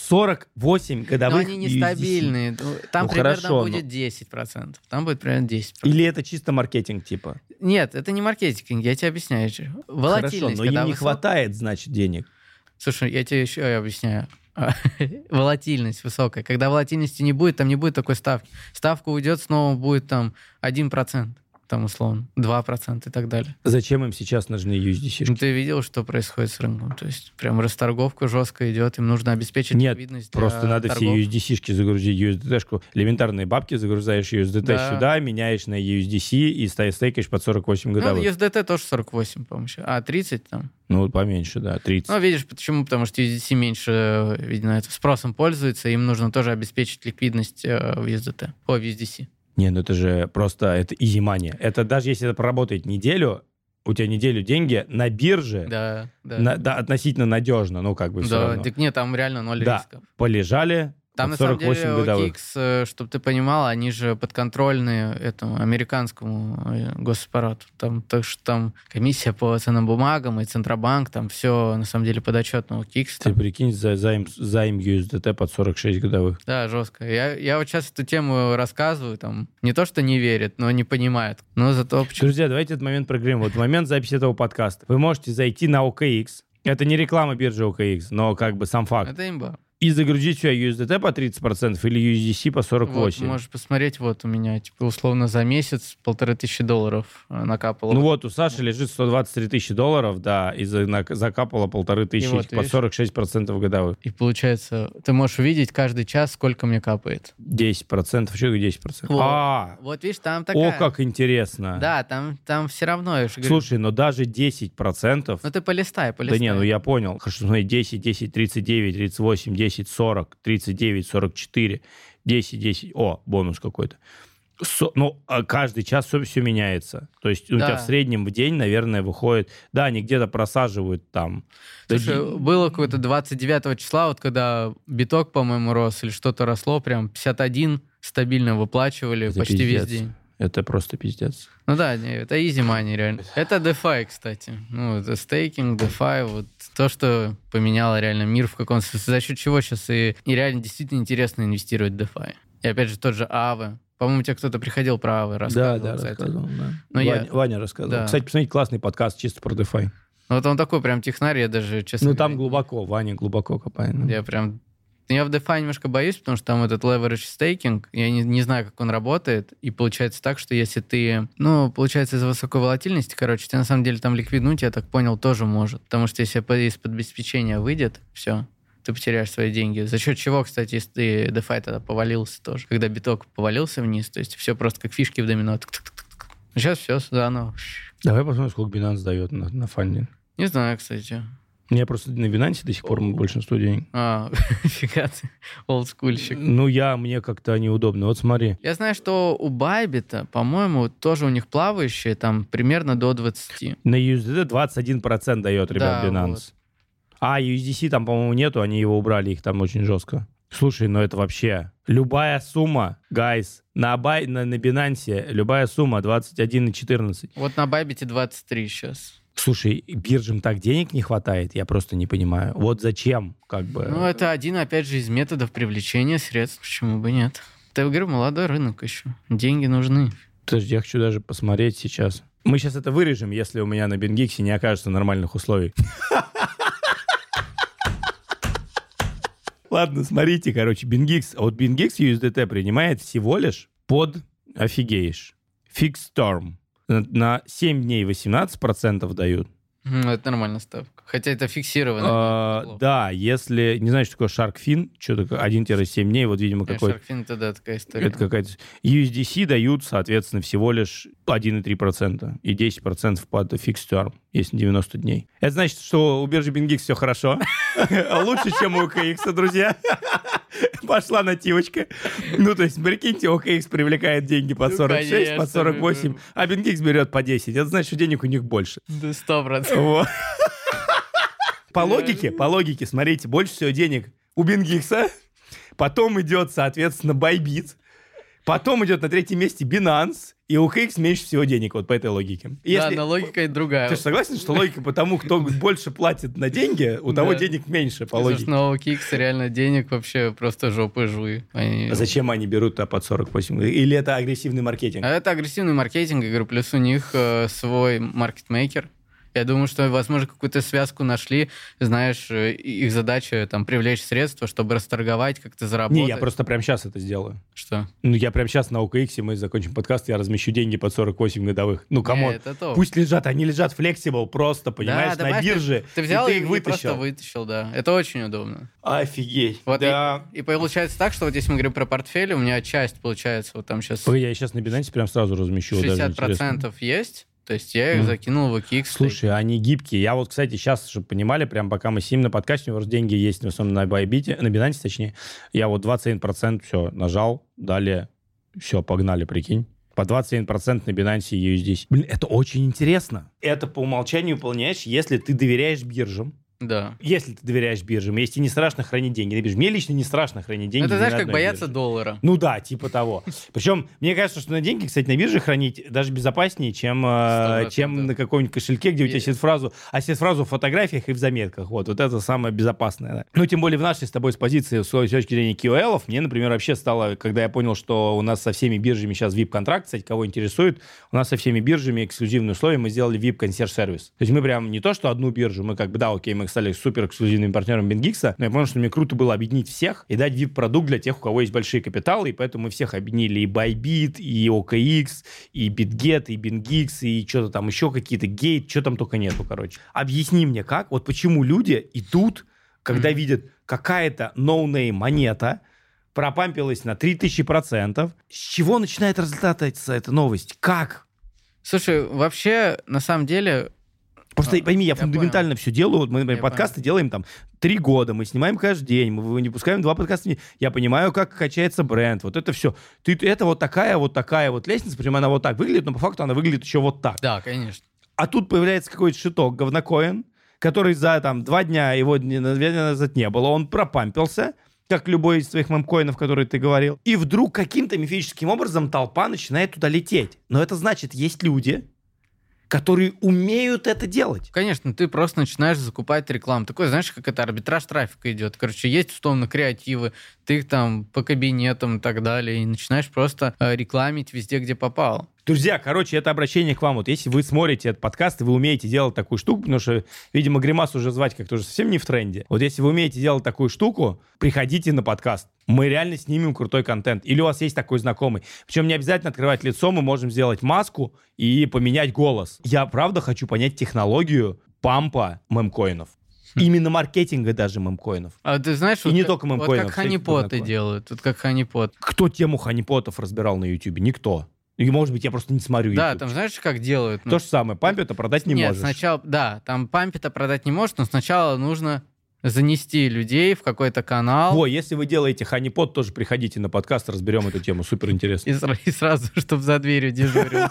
48 годовых. Но они нестабильные. Там примерно будет 10%. Там будет примерно 10%. Или это чисто маркетинг, типа? Нет, это не маркетинг, я тебе объясняю. Волатильность. Хорошо, но им не хватает, значит, денег. Слушай, я тебе еще объясняю. Волатильность высокая. Когда волатильности не будет, там не будет такой ставки. Ставка уйдет, снова будет там 1%. Там, условно, 2% и так далее. Зачем им сейчас нужны USDC-шки? Ну, ты видел, что происходит с рынком? То есть прям расторговка жестко идет, им нужно обеспечить ликвидность. Нет, просто надо торгов. все USDC-шки загрузить, USDT-шку. Элементарные бабки загружаешь USDT сюда, меняешь на USDC и стейкаешь под 48 годовых. Ну, USDT тоже 48, по-моему, а 30 там? Ну, поменьше, да, 30. Ну, видишь, почему? Потому что USDC меньше, видно, спросом пользуется, им нужно тоже обеспечить ликвидность в USDT, в USDC. Не, ну это же просто, это easy money. Это даже если это проработает неделю, у тебя неделю деньги на бирже, относительно надежно, все равно. Так нет, там реально 0 рисков. Полежали, там, на самом деле, OKX, чтобы ты понимал, они же подконтрольны этому американскому госаппарату. Там, так что там комиссия по ценным бумагам и Центробанк, там все, на самом деле, подотчетно OKX. Ты прикинь, займ USDT под 46 годовых. Да, жестко. Я вот сейчас эту тему рассказываю, там, не то, что не верят, но не понимают. Но зато... Друзья, давайте этот момент проговорим. Вот в момент записи этого подкаста вы можете зайти на OKX. Это не реклама биржи OKX, но сам факт. Это имба. И загрузить сюда USDT по 30% или USDC по 48%. Вот, можешь посмотреть, вот у меня, условно, за месяц $1500 накапало. Ну вот, у Саши лежит $123 000, да, и закапало 1500 вот, по 46% годовых. И получается, ты можешь видеть каждый час, сколько мне капает. 10%, что 10%? Вот, вот видишь, там такая... О, как интересно. Да, там все равно... Слушай, но даже 10%... Ну ты полистай. Да не, я понял. Хорошо, смотри, 10, 39, 38, 10, 40, 39, 44, 10, 10. О, бонус какой-то. Каждый час все меняется. То есть у тебя в среднем в день, наверное, выходит... Да, они где-то просаживают там. Слушай, было какое-то 29 числа, вот когда биток, по-моему, рос, или что-то росло, прям 51 стабильно выплачивали это почти пиздец. Весь день. Это просто пиздец. Ну да, это easy money, реально. Это DeFi, кстати. Это стейкинг, DeFi, вот то, что поменяло реально мир в каком-то смысле, за счет чего сейчас и реально действительно интересно инвестировать в DeFi. И опять же, тот же Aave. По-моему, тебе кто-то приходил про Aave, рассказывал. Да, рассказывал, да. Но Ваня рассказывал. Да. Кстати, посмотрите, классный подкаст чисто про DeFi. Вот он такой прям технарь, я даже, честно говоря... там глубоко, Ваня глубоко копает. Я прям... Я в DeFi немножко боюсь, потому что там этот leverage staking, я не знаю, как он работает, и получается так, что если ты, получается из-за высокой волатильности, тебе на самом деле там ликвиднуть, я так понял, тоже может, потому что если из-под обеспечения выйдет, все, ты потеряешь свои деньги. За счет чего, кстати, если ты DeFi тогда повалился тоже, когда биток повалился вниз, то есть все просто как фишки в домино. Сейчас все заново. Давай посмотрим, сколько Binance дает на фандинг. Не знаю, кстати. У меня просто на Binance до сих пор большинство денег. Фига ты, олдскульщик. Мне как-то неудобно. Вот смотри. Я знаю, что у Bybit, по-моему, тоже у них плавающие, там примерно до 20. На USDT 21% дает, ребят, да, Binance. Вот. USDC там, по-моему, нету, они его убрали, их там очень жестко. Слушай, это вообще... Любая сумма, guys, на Binance любая сумма 21,14. Вот на Bybit 23 сейчас. Слушай, биржам так денег не хватает, я просто не понимаю. Вот зачем, это один, опять же, из методов привлечения средств, почему бы нет. Я говорю, молодой рынок еще, деньги нужны. Подожди, я хочу даже посмотреть сейчас. Мы сейчас это вырежем, если у меня на BingX не окажется нормальных условий. Ладно, смотрите, короче, BingX. А вот BingX USDT принимает всего лишь офигеешь. Fixed Term. На 7 дней 18% дают. Это нормальная ставка. Хотя это фиксированно. Да, если... Не знаешь, что такое Sharkfin? Что такое? 1-7 дней, вот, видимо, какой-то... Sharkfin, это, да, такая история. Это какая-то... USDC дают, соответственно, всего лишь 1,3%. И 10% под Fixed Term, если 90 дней. Это значит, что у биржи BingX все хорошо. Лучше, чем у OKX, друзья. Пошла нативочка. Ну, то есть, прикиньте, OKX привлекает деньги по 46, по 48, а BingX берет по 10. Это значит, что денег у них больше. Да, 100%. Вот. По логике, смотрите, больше всего денег у BingX, потом идет, соответственно, Bybit, потом идет на третьем месте Binance, и у OKX меньше всего денег, вот по этой логике. Да, но логика и другая. Ты же согласен, что логика по тому, кто больше платит на деньги, у того денег меньше, по логике? Слушай, на OKX реально денег вообще просто жопы жуй. А зачем они берут под 48? Или это агрессивный маркетинг? Это агрессивный маркетинг, я говорю, плюс у них свой маркетмейкер. Я думаю, что, возможно, какую-то связку нашли. Знаешь, их задача там привлечь средства, чтобы расторговать, как-то заработать. Не, я просто прямо сейчас это сделаю. Что? Ну, я прямо сейчас на OKX, мы закончим подкаст, я размещу деньги под 48 годовых. Ну, камон. Пусть лежат, они лежат flexible просто, понимаешь, да, на бирже. Ты взял и ты их вытащил. Просто вытащил, да. Это очень удобно. Офигеть. Вот да. И получается так, что вот если мы говорим про портфель, у меня часть, получается, вот там сейчас... Я сейчас на Binance прям сразу размещу. 60% есть. То есть я их закинул в OKX. Слушай, они гибкие. Я вот, кстати, сейчас, чтобы понимали, прям пока мы сидим на подкасте, у вас деньги есть, в основном на Bybit, на Binance, точнее. Я вот 21%, все, нажал, далее, все, погнали, прикинь. По 21% на Binance и USDC. Блин, это очень интересно. Это по умолчанию выполняешь, если ты доверяешь биржам. Да. Если ты доверяешь биржам, если тебе не страшно хранить деньги на бирже. Мне лично не страшно хранить деньги. Это знаешь, как бояться бирже. Доллара. Ну да, типа того. Причем, мне кажется, что на деньги, кстати, на бирже хранить даже безопаснее, чем на каком-нибудь кошельке, где у тебя сидит фразу в фотографиях и в заметках. Вот это самое безопасное. Да. Ну, тем более в нашей с тобой с позиции, с точки зрения QL, мне, например, вообще стало, когда я понял, что у нас со всеми биржами сейчас VIP-контракт, кстати, кого интересует, у нас со всеми биржами эксклюзивные условия, мы сделали VIP-консьерж-сервис. То есть мы прям не то, что одну биржу, мы как бы, да, окей, мы стали супер эксклюзивным партнером BingX, но я понял, что мне круто было объединить всех и дать VIP-продукт для тех, у кого есть большие капиталы, и поэтому мы всех объединили и Bybit, и OKX, и BitGet, и BingX, и что-то там еще какие-то, Gate, что там только нету, короче. Объясни мне как, вот почему люди идут, когда видят какая-то no-name монета, пропампилась на 3000%, с чего начинает разлетаться эта новость? Как? Слушай, вообще, на самом деле... Просто пойми, я фундаментально все делаю. Вот мы, например, подкасты делаем там 3 года, мы снимаем каждый день, мы выпускаем 2 подкаста. Я понимаю, как качается бренд. Вот это все. Это вот такая вот лестница, причем она вот так выглядит, но по факту она выглядит еще вот так. Да, конечно. А тут появляется какой-то шиток, говнокоин, который за 2 дня его назад не было. Он пропампился, как любой из своих мемкоинов, которые ты говорил. И вдруг каким-то мифическим образом толпа начинает туда лететь. Но это значит, есть люди, которые умеют это делать. Конечно, ты просто начинаешь закупать рекламу. Такой, знаешь, как это арбитраж трафика идет. Короче, есть условно креативы, ты их там по кабинетам и так далее, и начинаешь просто рекламить везде, где попало. Друзья, короче, это обращение к вам. Вот если вы смотрите этот подкаст, и вы умеете делать такую штуку, потому что, видимо, Гримас уже звать как-то уже совсем не в тренде. Вот если вы умеете делать такую штуку, приходите на подкаст. Мы реально снимем крутой контент. Или у вас есть такой знакомый. Причем не обязательно открывать лицо, мы можем сделать маску и поменять голос. Я правда хочу понять технологию пампа мемкоинов. Именно маркетинга даже мемкоинов. А ты знаешь, и вот не только мемкоинов. Вот как ханипоты делают. Вот как ханипот. Кто тему ханипотов разбирал на Ютубе? Никто. И, может быть, я просто не смотрю YouTube. Да, там знаешь, как делают? То же самое. Пампит, а продать не можешь. Нет, сначала, да, там пампит, продать не можешь, но сначала нужно занести людей в какой-то канал. Ой, если вы делаете ханипот, тоже приходите на подкаст, разберем эту тему. Супер интересно. И сразу, чтобы за дверью дежурил.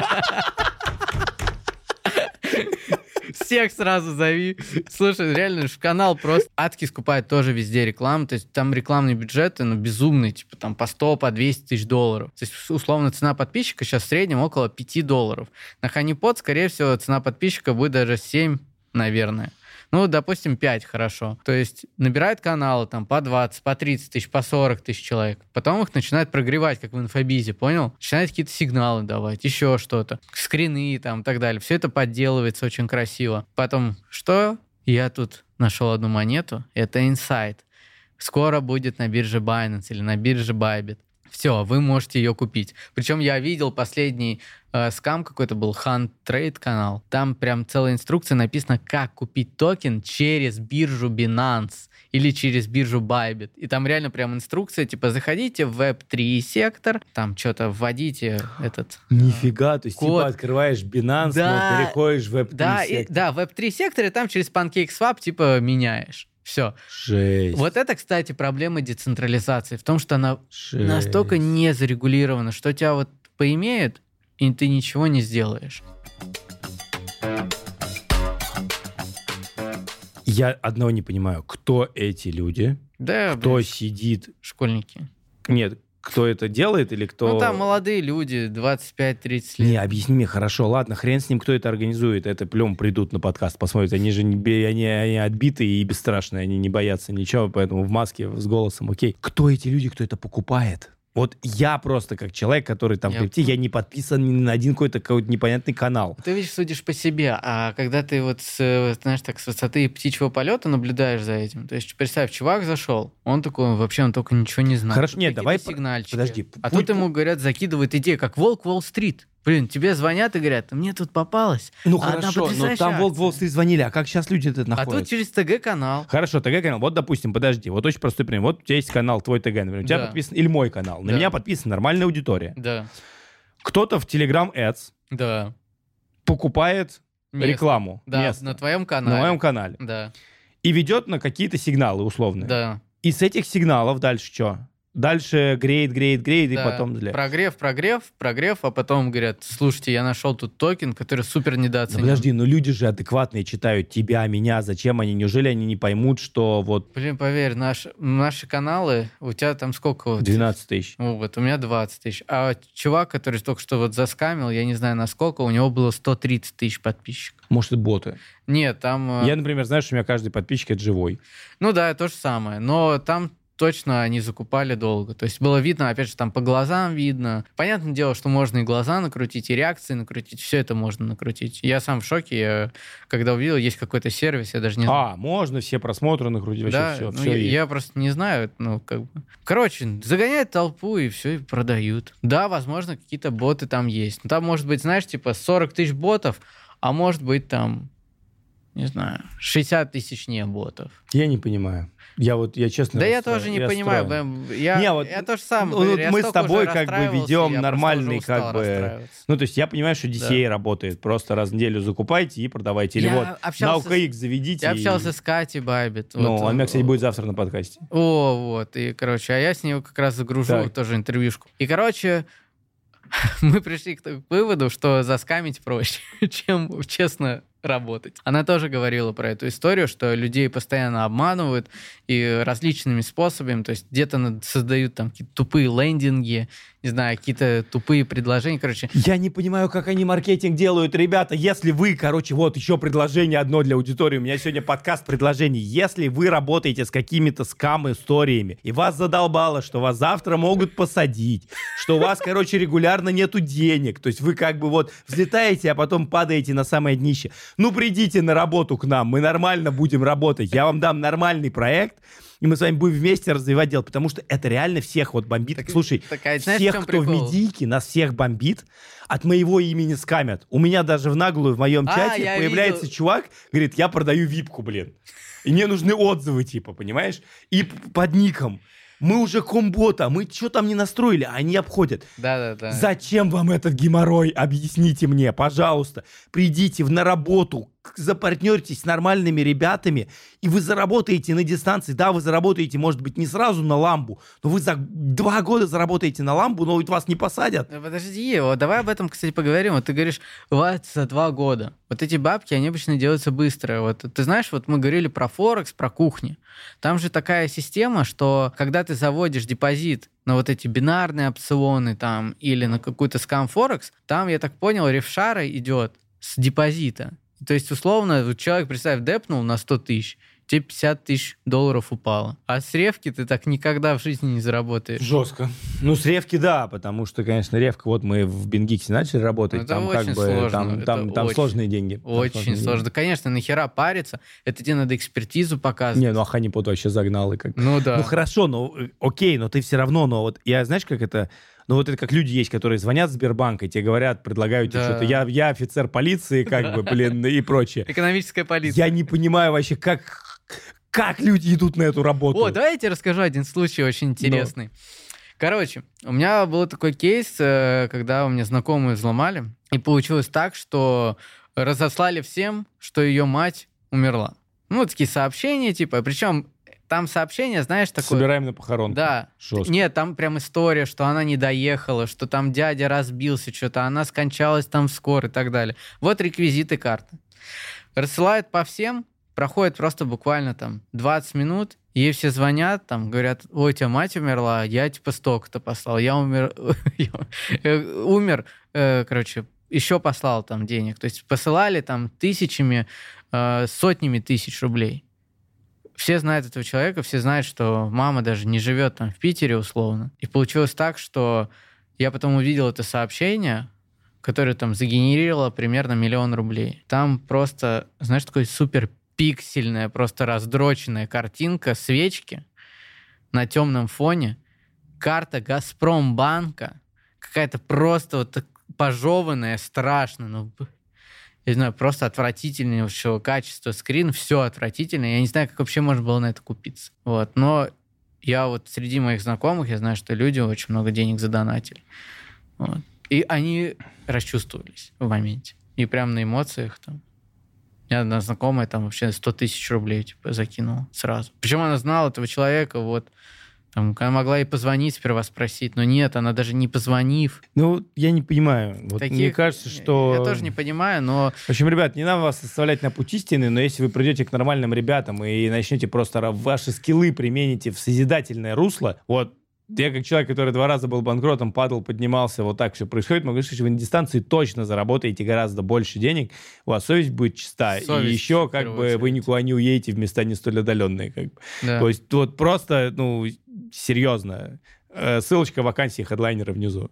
Всех сразу зови. Слушай, реально, канал просто адски скупает тоже везде рекламу. То есть там рекламные бюджеты, безумные, типа там по 100, по 200 тысяч долларов. То есть, условно, цена подписчика сейчас в среднем около $5. На ханипот, скорее всего, цена подписчика будет даже 7, наверное. Ну, допустим, 5, хорошо. То есть набирают каналы там по 20, по 30 тысяч, по 40 тысяч человек. Потом их начинают прогревать, как в инфобизе, понял? Начинают какие-то сигналы давать, еще что-то. Скрины там и так далее. Все это подделывается очень красиво. Потом, что? Я тут нашел одну монету. Это инсайт. скоро будет на бирже Binance или на бирже Bybit. Все, вы можете ее купить. Причем я видел последний скам какой-то был, Hunt Trade канал. Там прям целая инструкция написана, как купить токен через биржу Binance или через биржу Bybit. И там реально прям инструкция, типа, заходите в Web3 сектор, там что-то вводите этот Нифига, то есть код. типа открываешь Binance, но переходишь в Web3 сектор. Да, в Web3 секторе там через PancakeSwap типа меняешь. Все. Жесть. Вот это, кстати, проблема децентрализации в том, что она настолько не зарегулирована, что тебя вот поимеют, и ты ничего не сделаешь. Я одного не понимаю. Кто эти люди? Да, кто сидит? Школьники. Нет, кто это делает или кто... Ну, там молодые люди, 25-30 лет. Не, объясни мне, хорошо, ладно, хрен с ним, кто это организует. Это плем придут на подкаст, посмотрят. Они же они отбитые и бесстрашные, они не боятся ничего, поэтому в маске, с голосом, окей. Кто эти люди, кто это покупает? Вот я просто, как человек, который там в крипте, я не подписан ни на один какой-то непонятный канал. Ты, видишь, судишь по себе, а когда ты вот, знаешь, так с высоты птичьего полета наблюдаешь за этим, то есть, представь, чувак зашел, он такой, вообще он только ничего не знает. Хорошо, нет, давай... Сигнальчики. Подожди. А тут ему, говорят, закидывают идею, как Волк Уолл-стрит. Блин, тебе звонят и говорят, мне тут попалось. Ну хорошо, но там Волк Уолл-стрит звонили, а как сейчас люди это находят? А тут через ТГ-канал. Хорошо, ТГ-канал. Вот, допустим, подожди, вот очень простой пример. Вот у тебя есть канал, твой ТГ, например, у тебя подписан, или мой канал, на меня подписана нормальная аудитория. Да. Кто-то в Telegram Ads покупает рекламу. Да, место, на твоем канале. На моем канале. Да. И ведет на какие-то сигналы условные. Да. И с этих сигналов дальше что? Дальше греет, и потом для. Прогрев, а потом говорят, слушайте, я нашел тут токен, который супер недооценен. Ну, подожди, но люди же адекватные читают тебя, меня, зачем они, неужели они не поймут, что вот... Блин, поверь, наши каналы, у тебя там сколько? 12 тысяч. Вот, у меня 20 тысяч. А чувак, который только что вот заскамил, я не знаю насколько, у него было 130 тысяч подписчиков. Может, это боты? Нет, там... Я, например, знаю, что у меня каждый подписчик — это живой. Ну да, то же самое, но там... Точно они закупали долго. То есть было видно, опять же, там по глазам видно. Понятное дело, что можно и глаза накрутить, и реакции накрутить. Все это можно накрутить. Я сам в шоке. Я, когда увидел, есть какой-то сервис, я даже не знаю. Можно все просмотры накрутить, вообще да, все. Ну, все я просто не знаю. Ну, как бы. Короче, загоняют толпу, и все, и продают. Да, возможно, какие-то боты там есть. Но там может быть, знаешь, типа 40 тысяч ботов, а может быть там, не знаю, 60 тысяч не ботов. Я не понимаю. Я честно... Да я тоже не понимаю. Я тоже сам. Мы с тобой как бы ведем нормальный как бы... Ну, то есть я понимаю, что DCA работает. Просто раз в неделю закупайте и продавайте. Или вот на OKX заведите. Я общался с Катей Bybit. Ну, она, кстати, будет завтра на подкасте. Вот. И, короче, а я с ней как раз загружу тоже интервьюшку. И, короче... Мы пришли к выводу, что заскамить проще, чем честно работать. Она тоже говорила про эту историю, что людей постоянно обманывают и различными способами, то есть где-то создают там какие-то тупые лендинги, не знаю, какие-то тупые предложения, короче. Я не понимаю, как они маркетинг делают, ребята. Если вы, вот еще предложение одно для аудитории, у меня сегодня подкаст предложений. Если вы работаете с какими-то скам-историями, и вас задолбало, что вас завтра могут посадить, что у вас, регулярно нету денег, то есть вы как бы вот взлетаете, а потом падаете на самое днище. Ну, придите на работу к нам, мы нормально будем работать. Я вам дам нормальный проект, и мы с вами будем вместе развивать дело, потому что это реально всех вот бомбит. Слушай, всех, кто в медийке, нас всех бомбит, от моего имени скамят. У меня даже в наглую в моем чате появляется чувак, говорит, я продаю випку, блин. И мне нужны отзывы, типа, понимаешь? И под ником. Мы уже комбота, мы что там не настроили, а они обходят. Да. Зачем вам этот геморрой? Объясните мне, пожалуйста. Придите на работу, запартнеритесь с нормальными ребятами, и вы заработаете на дистанции. Да, вы заработаете, может быть, не сразу на ламбу, но вы за 2 года заработаете на ламбу, но ведь вас не посадят. Подожди, давай об этом, кстати, поговорим. Вот ты говоришь, за 2 года. Вот эти бабки, они обычно делаются быстро. Вот ты знаешь, вот мы говорили про Форекс, про кухни. Там же такая система, что когда ты заводишь депозит на вот эти бинарные опционы там или на какую-то скам Форекс, там, я так понял, рефшара идет с депозита. То есть, условно, человек, представь, депнул на 100 тысяч, тебе 50 тысяч долларов упало. А с ревки ты так никогда в жизни не заработаешь. Жестко. Ну, с ревки, да, потому что, конечно, ревка, вот мы в Бенгиксе начали работать, это там очень как бы, сложно. там очень, сложные деньги. Очень сложно. Да, конечно, нахера париться? Это тебе надо экспертизу показывать. Не, ну, а Honeypot вообще загнал. И как... Ну, да. Ну, хорошо, ну, окей, но ты все равно, но вот я, знаешь, как это... Ну, вот это как люди есть, которые звонят в Сбербанк, и тебе говорят, предлагают тебе что-то. Я офицер полиции, как бы, блин, и прочее. Экономическая полиция. Я не понимаю вообще, как люди идут на эту работу. О, давай я тебе расскажу один случай очень интересный. Короче, у меня был такой кейс, когда у меня знакомую взломали, и получилось так, что разослали всем, что ее мать умерла. Ну, такие сообщения, типа, причем... Там сообщение, знаешь, такое... Собираем на похоронку. Да. Жестко. Нет, там прям история, что она не доехала, что там дядя разбился, что-то она скончалась там в скорой и так далее. Вот реквизиты карты. Рассылают по всем, проходит просто буквально там 20 минут, ей все звонят, там говорят, ой, у тебя мать умерла, я типа столько-то послал, я умер, короче, еще послал там денег. То есть посылали там тысячами, сотнями тысяч рублей. Все знают этого человека, все знают, что мама даже не живет там в Питере условно. И получилось так, что я потом увидел это сообщение, которое там загенерировало примерно 1 000 000 рублей. Там просто, знаешь, такой супер пиксельная, просто раздроченная картинка свечки на темном фоне, карта Газпромбанка, какая-то просто вот пожеванная, страшно, ну... Я не знаю, просто отвратительнейшего качества скрин, все отвратительно. Я не знаю, как вообще можно было на это купиться. Вот. Но я вот среди моих знакомых, я знаю, что люди очень много денег задонатили. Вот. И они расчувствовались в моменте. И прям на эмоциях там. У меня одна знакомая там вообще 100 000 рублей типа закинула сразу. Причем она знала этого человека, вот. Там, она могла и позвонить сперва спросить, но нет, она даже не позвонив. Ну, я не понимаю. Вот мне кажется, что... Я тоже не понимаю, но... В общем, ребят, не надо вас оставлять на путь истины, но если вы придете к нормальным ребятам и начнете просто ваши скиллы примените в созидательное русло, вот, я как человек, который 2 раза был банкротом, падал, поднимался, вот так все происходит, могу сказать, что вы на дистанции точно заработаете гораздо больше денег, у вас совесть будет чиста, и еще как бы вы никуда не уедете в места не столь отдаленные. Как бы. Да. То есть вот просто, ну, серьезно, ссылочка вакансии хедлайнера внизу.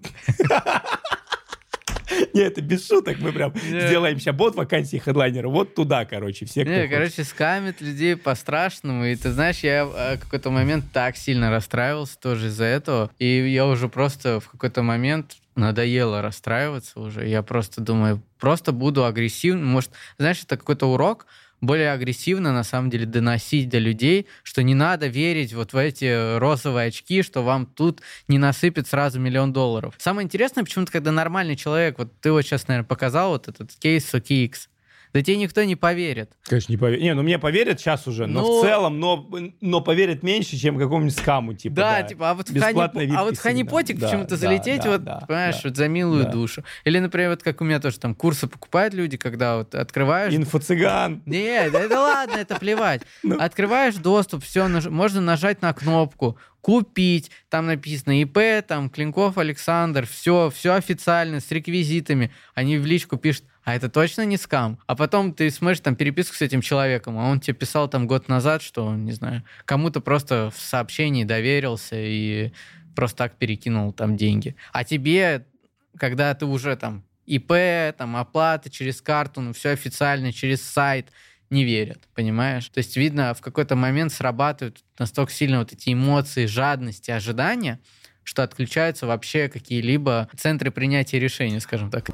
Нет, это без шуток, мы прям сделаем сейчас бот вакансии хедлайнера, вот туда, короче, все, кто короче, скамят людей по-страшному, и ты знаешь, я в какой-то момент так сильно расстраивался тоже из-за этого, и я уже просто в какой-то момент надоело расстраиваться уже, я просто думаю, просто буду агрессивным, может, знаешь, это какой-то урок, более агрессивно, на самом деле, доносить до людей, что не надо верить вот в эти розовые очки, что вам тут не насыпет сразу $1 000 000. Самое интересное, почему-то, когда нормальный человек, вот ты вот сейчас, наверное, показал вот этот кейс с OKX, да тебе никто не поверит. Конечно, не поверит. Не, ну мне поверят сейчас уже, но в целом, но поверят меньше, чем какому-нибудь скаму, типа. Да, типа, а вот в Ханипотик почему-то залететь, понимаешь, вот за милую душу. Или, например, вот как у меня тоже там курсы покупают люди, когда вот открываешь... Инфо-цыган. Нет, это ладно, это плевать. Открываешь доступ, все, можно нажать на кнопку, купить, там написано ИП, там Клинков Александр, все официально, с реквизитами. Они в личку пишут, а это точно не скам? А потом ты смотришь там переписку с этим человеком, а он тебе писал там год назад, что, не знаю, кому-то просто в сообщении доверился и просто так перекинул там деньги. А тебе, когда ты уже там ИП, там оплата через карту, ну все официально, через сайт, не верят, понимаешь? То есть, видно, в какой-то момент срабатывают настолько сильно вот эти эмоции, жадности, ожидания, что отключаются вообще какие-либо центры принятия решений, скажем так.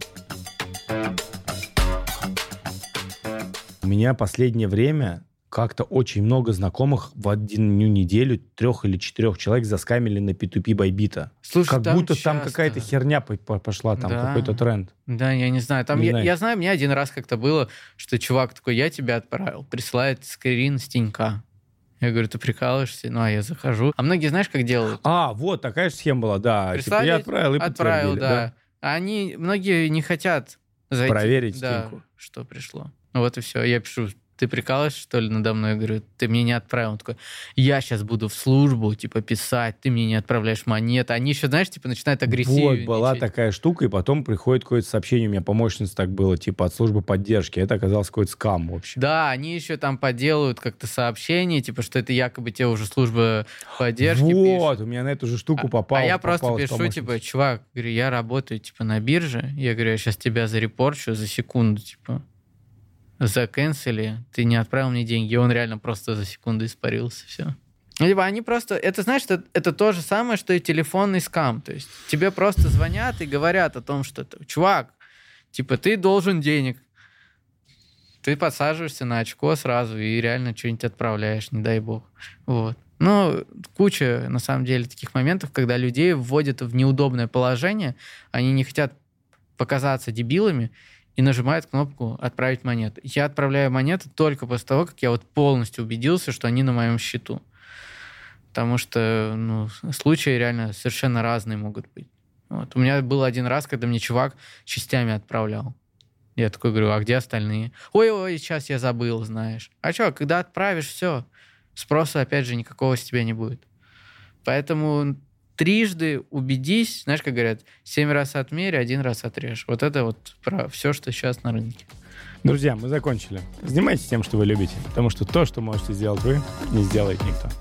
У меня последнее время как-то очень много знакомых в одну неделю 3 или 4 человек заскамили на P2P Байбита. Слушай, как будто там какая-то херня пошла, там какой-то тренд. Да, я не знаю. Там я знаю, мне один раз как-то было, что чувак такой, я тебя отправил, присылает скрин с Тинька. Я говорю, ты прикалываешься? Ну, а я захожу. А многие, знаешь, как делают? Вот такая же схема была, да. Типа, я отправил и подтвердили. Да. А многие не хотят зайти. Проверить Тиньку. Что пришло. Вот и все. Я пишу, ты прикалываешься, что ли, надо мной? Я говорю, ты мне не отправил. Он такой, я сейчас буду в службу, типа, писать, ты мне не отправляешь монеты. Они еще, знаешь, типа, начинают агрессивничать. Вот, была такая штука, и потом приходит какое-то сообщение, у меня помощница так было, типа, от службы поддержки. Это оказалось какой-то скам, в общем. Да, они еще там поделают как-то сообщение, типа, что это якобы те уже службы поддержки вот, пишут. У меня на эту же штуку попало. А я просто пишу, типа, чувак, говорю, я работаю, типа, на бирже. Я говорю, я сейчас тебя зарепорчу за секунду, типа. Закэнсели, ты не отправил мне деньги. И он реально просто за секунду испарился, все. Либо они просто... Это, знаешь, это то же самое, что и телефонный скам. То есть тебе просто звонят и говорят о том, что чувак, типа, ты должен денег. Ты подсаживаешься на очко сразу и реально что-нибудь отправляешь, не дай бог. Вот. Ну, куча, на самом деле, таких моментов, когда людей вводят в неудобное положение, они не хотят показаться дебилами, и нажимает кнопку «Отправить монеты». Я отправляю монеты только после того, как я вот полностью убедился, что они на моем счету. Потому что случаи реально совершенно разные могут быть. Вот. У меня был один раз, когда мне чувак частями отправлял. Я такой говорю, а где остальные? Ой, сейчас я забыл, знаешь. А что, когда отправишь, все, спроса опять же никакого с тебя не будет. Поэтому... Трижды убедись, знаешь, как говорят, 7 раз отмерь, 1 раз отрежь. Вот это вот про все, что сейчас на рынке. Друзья, мы закончили. Занимайтесь тем, что вы любите, потому что то, что можете сделать вы, не сделает никто.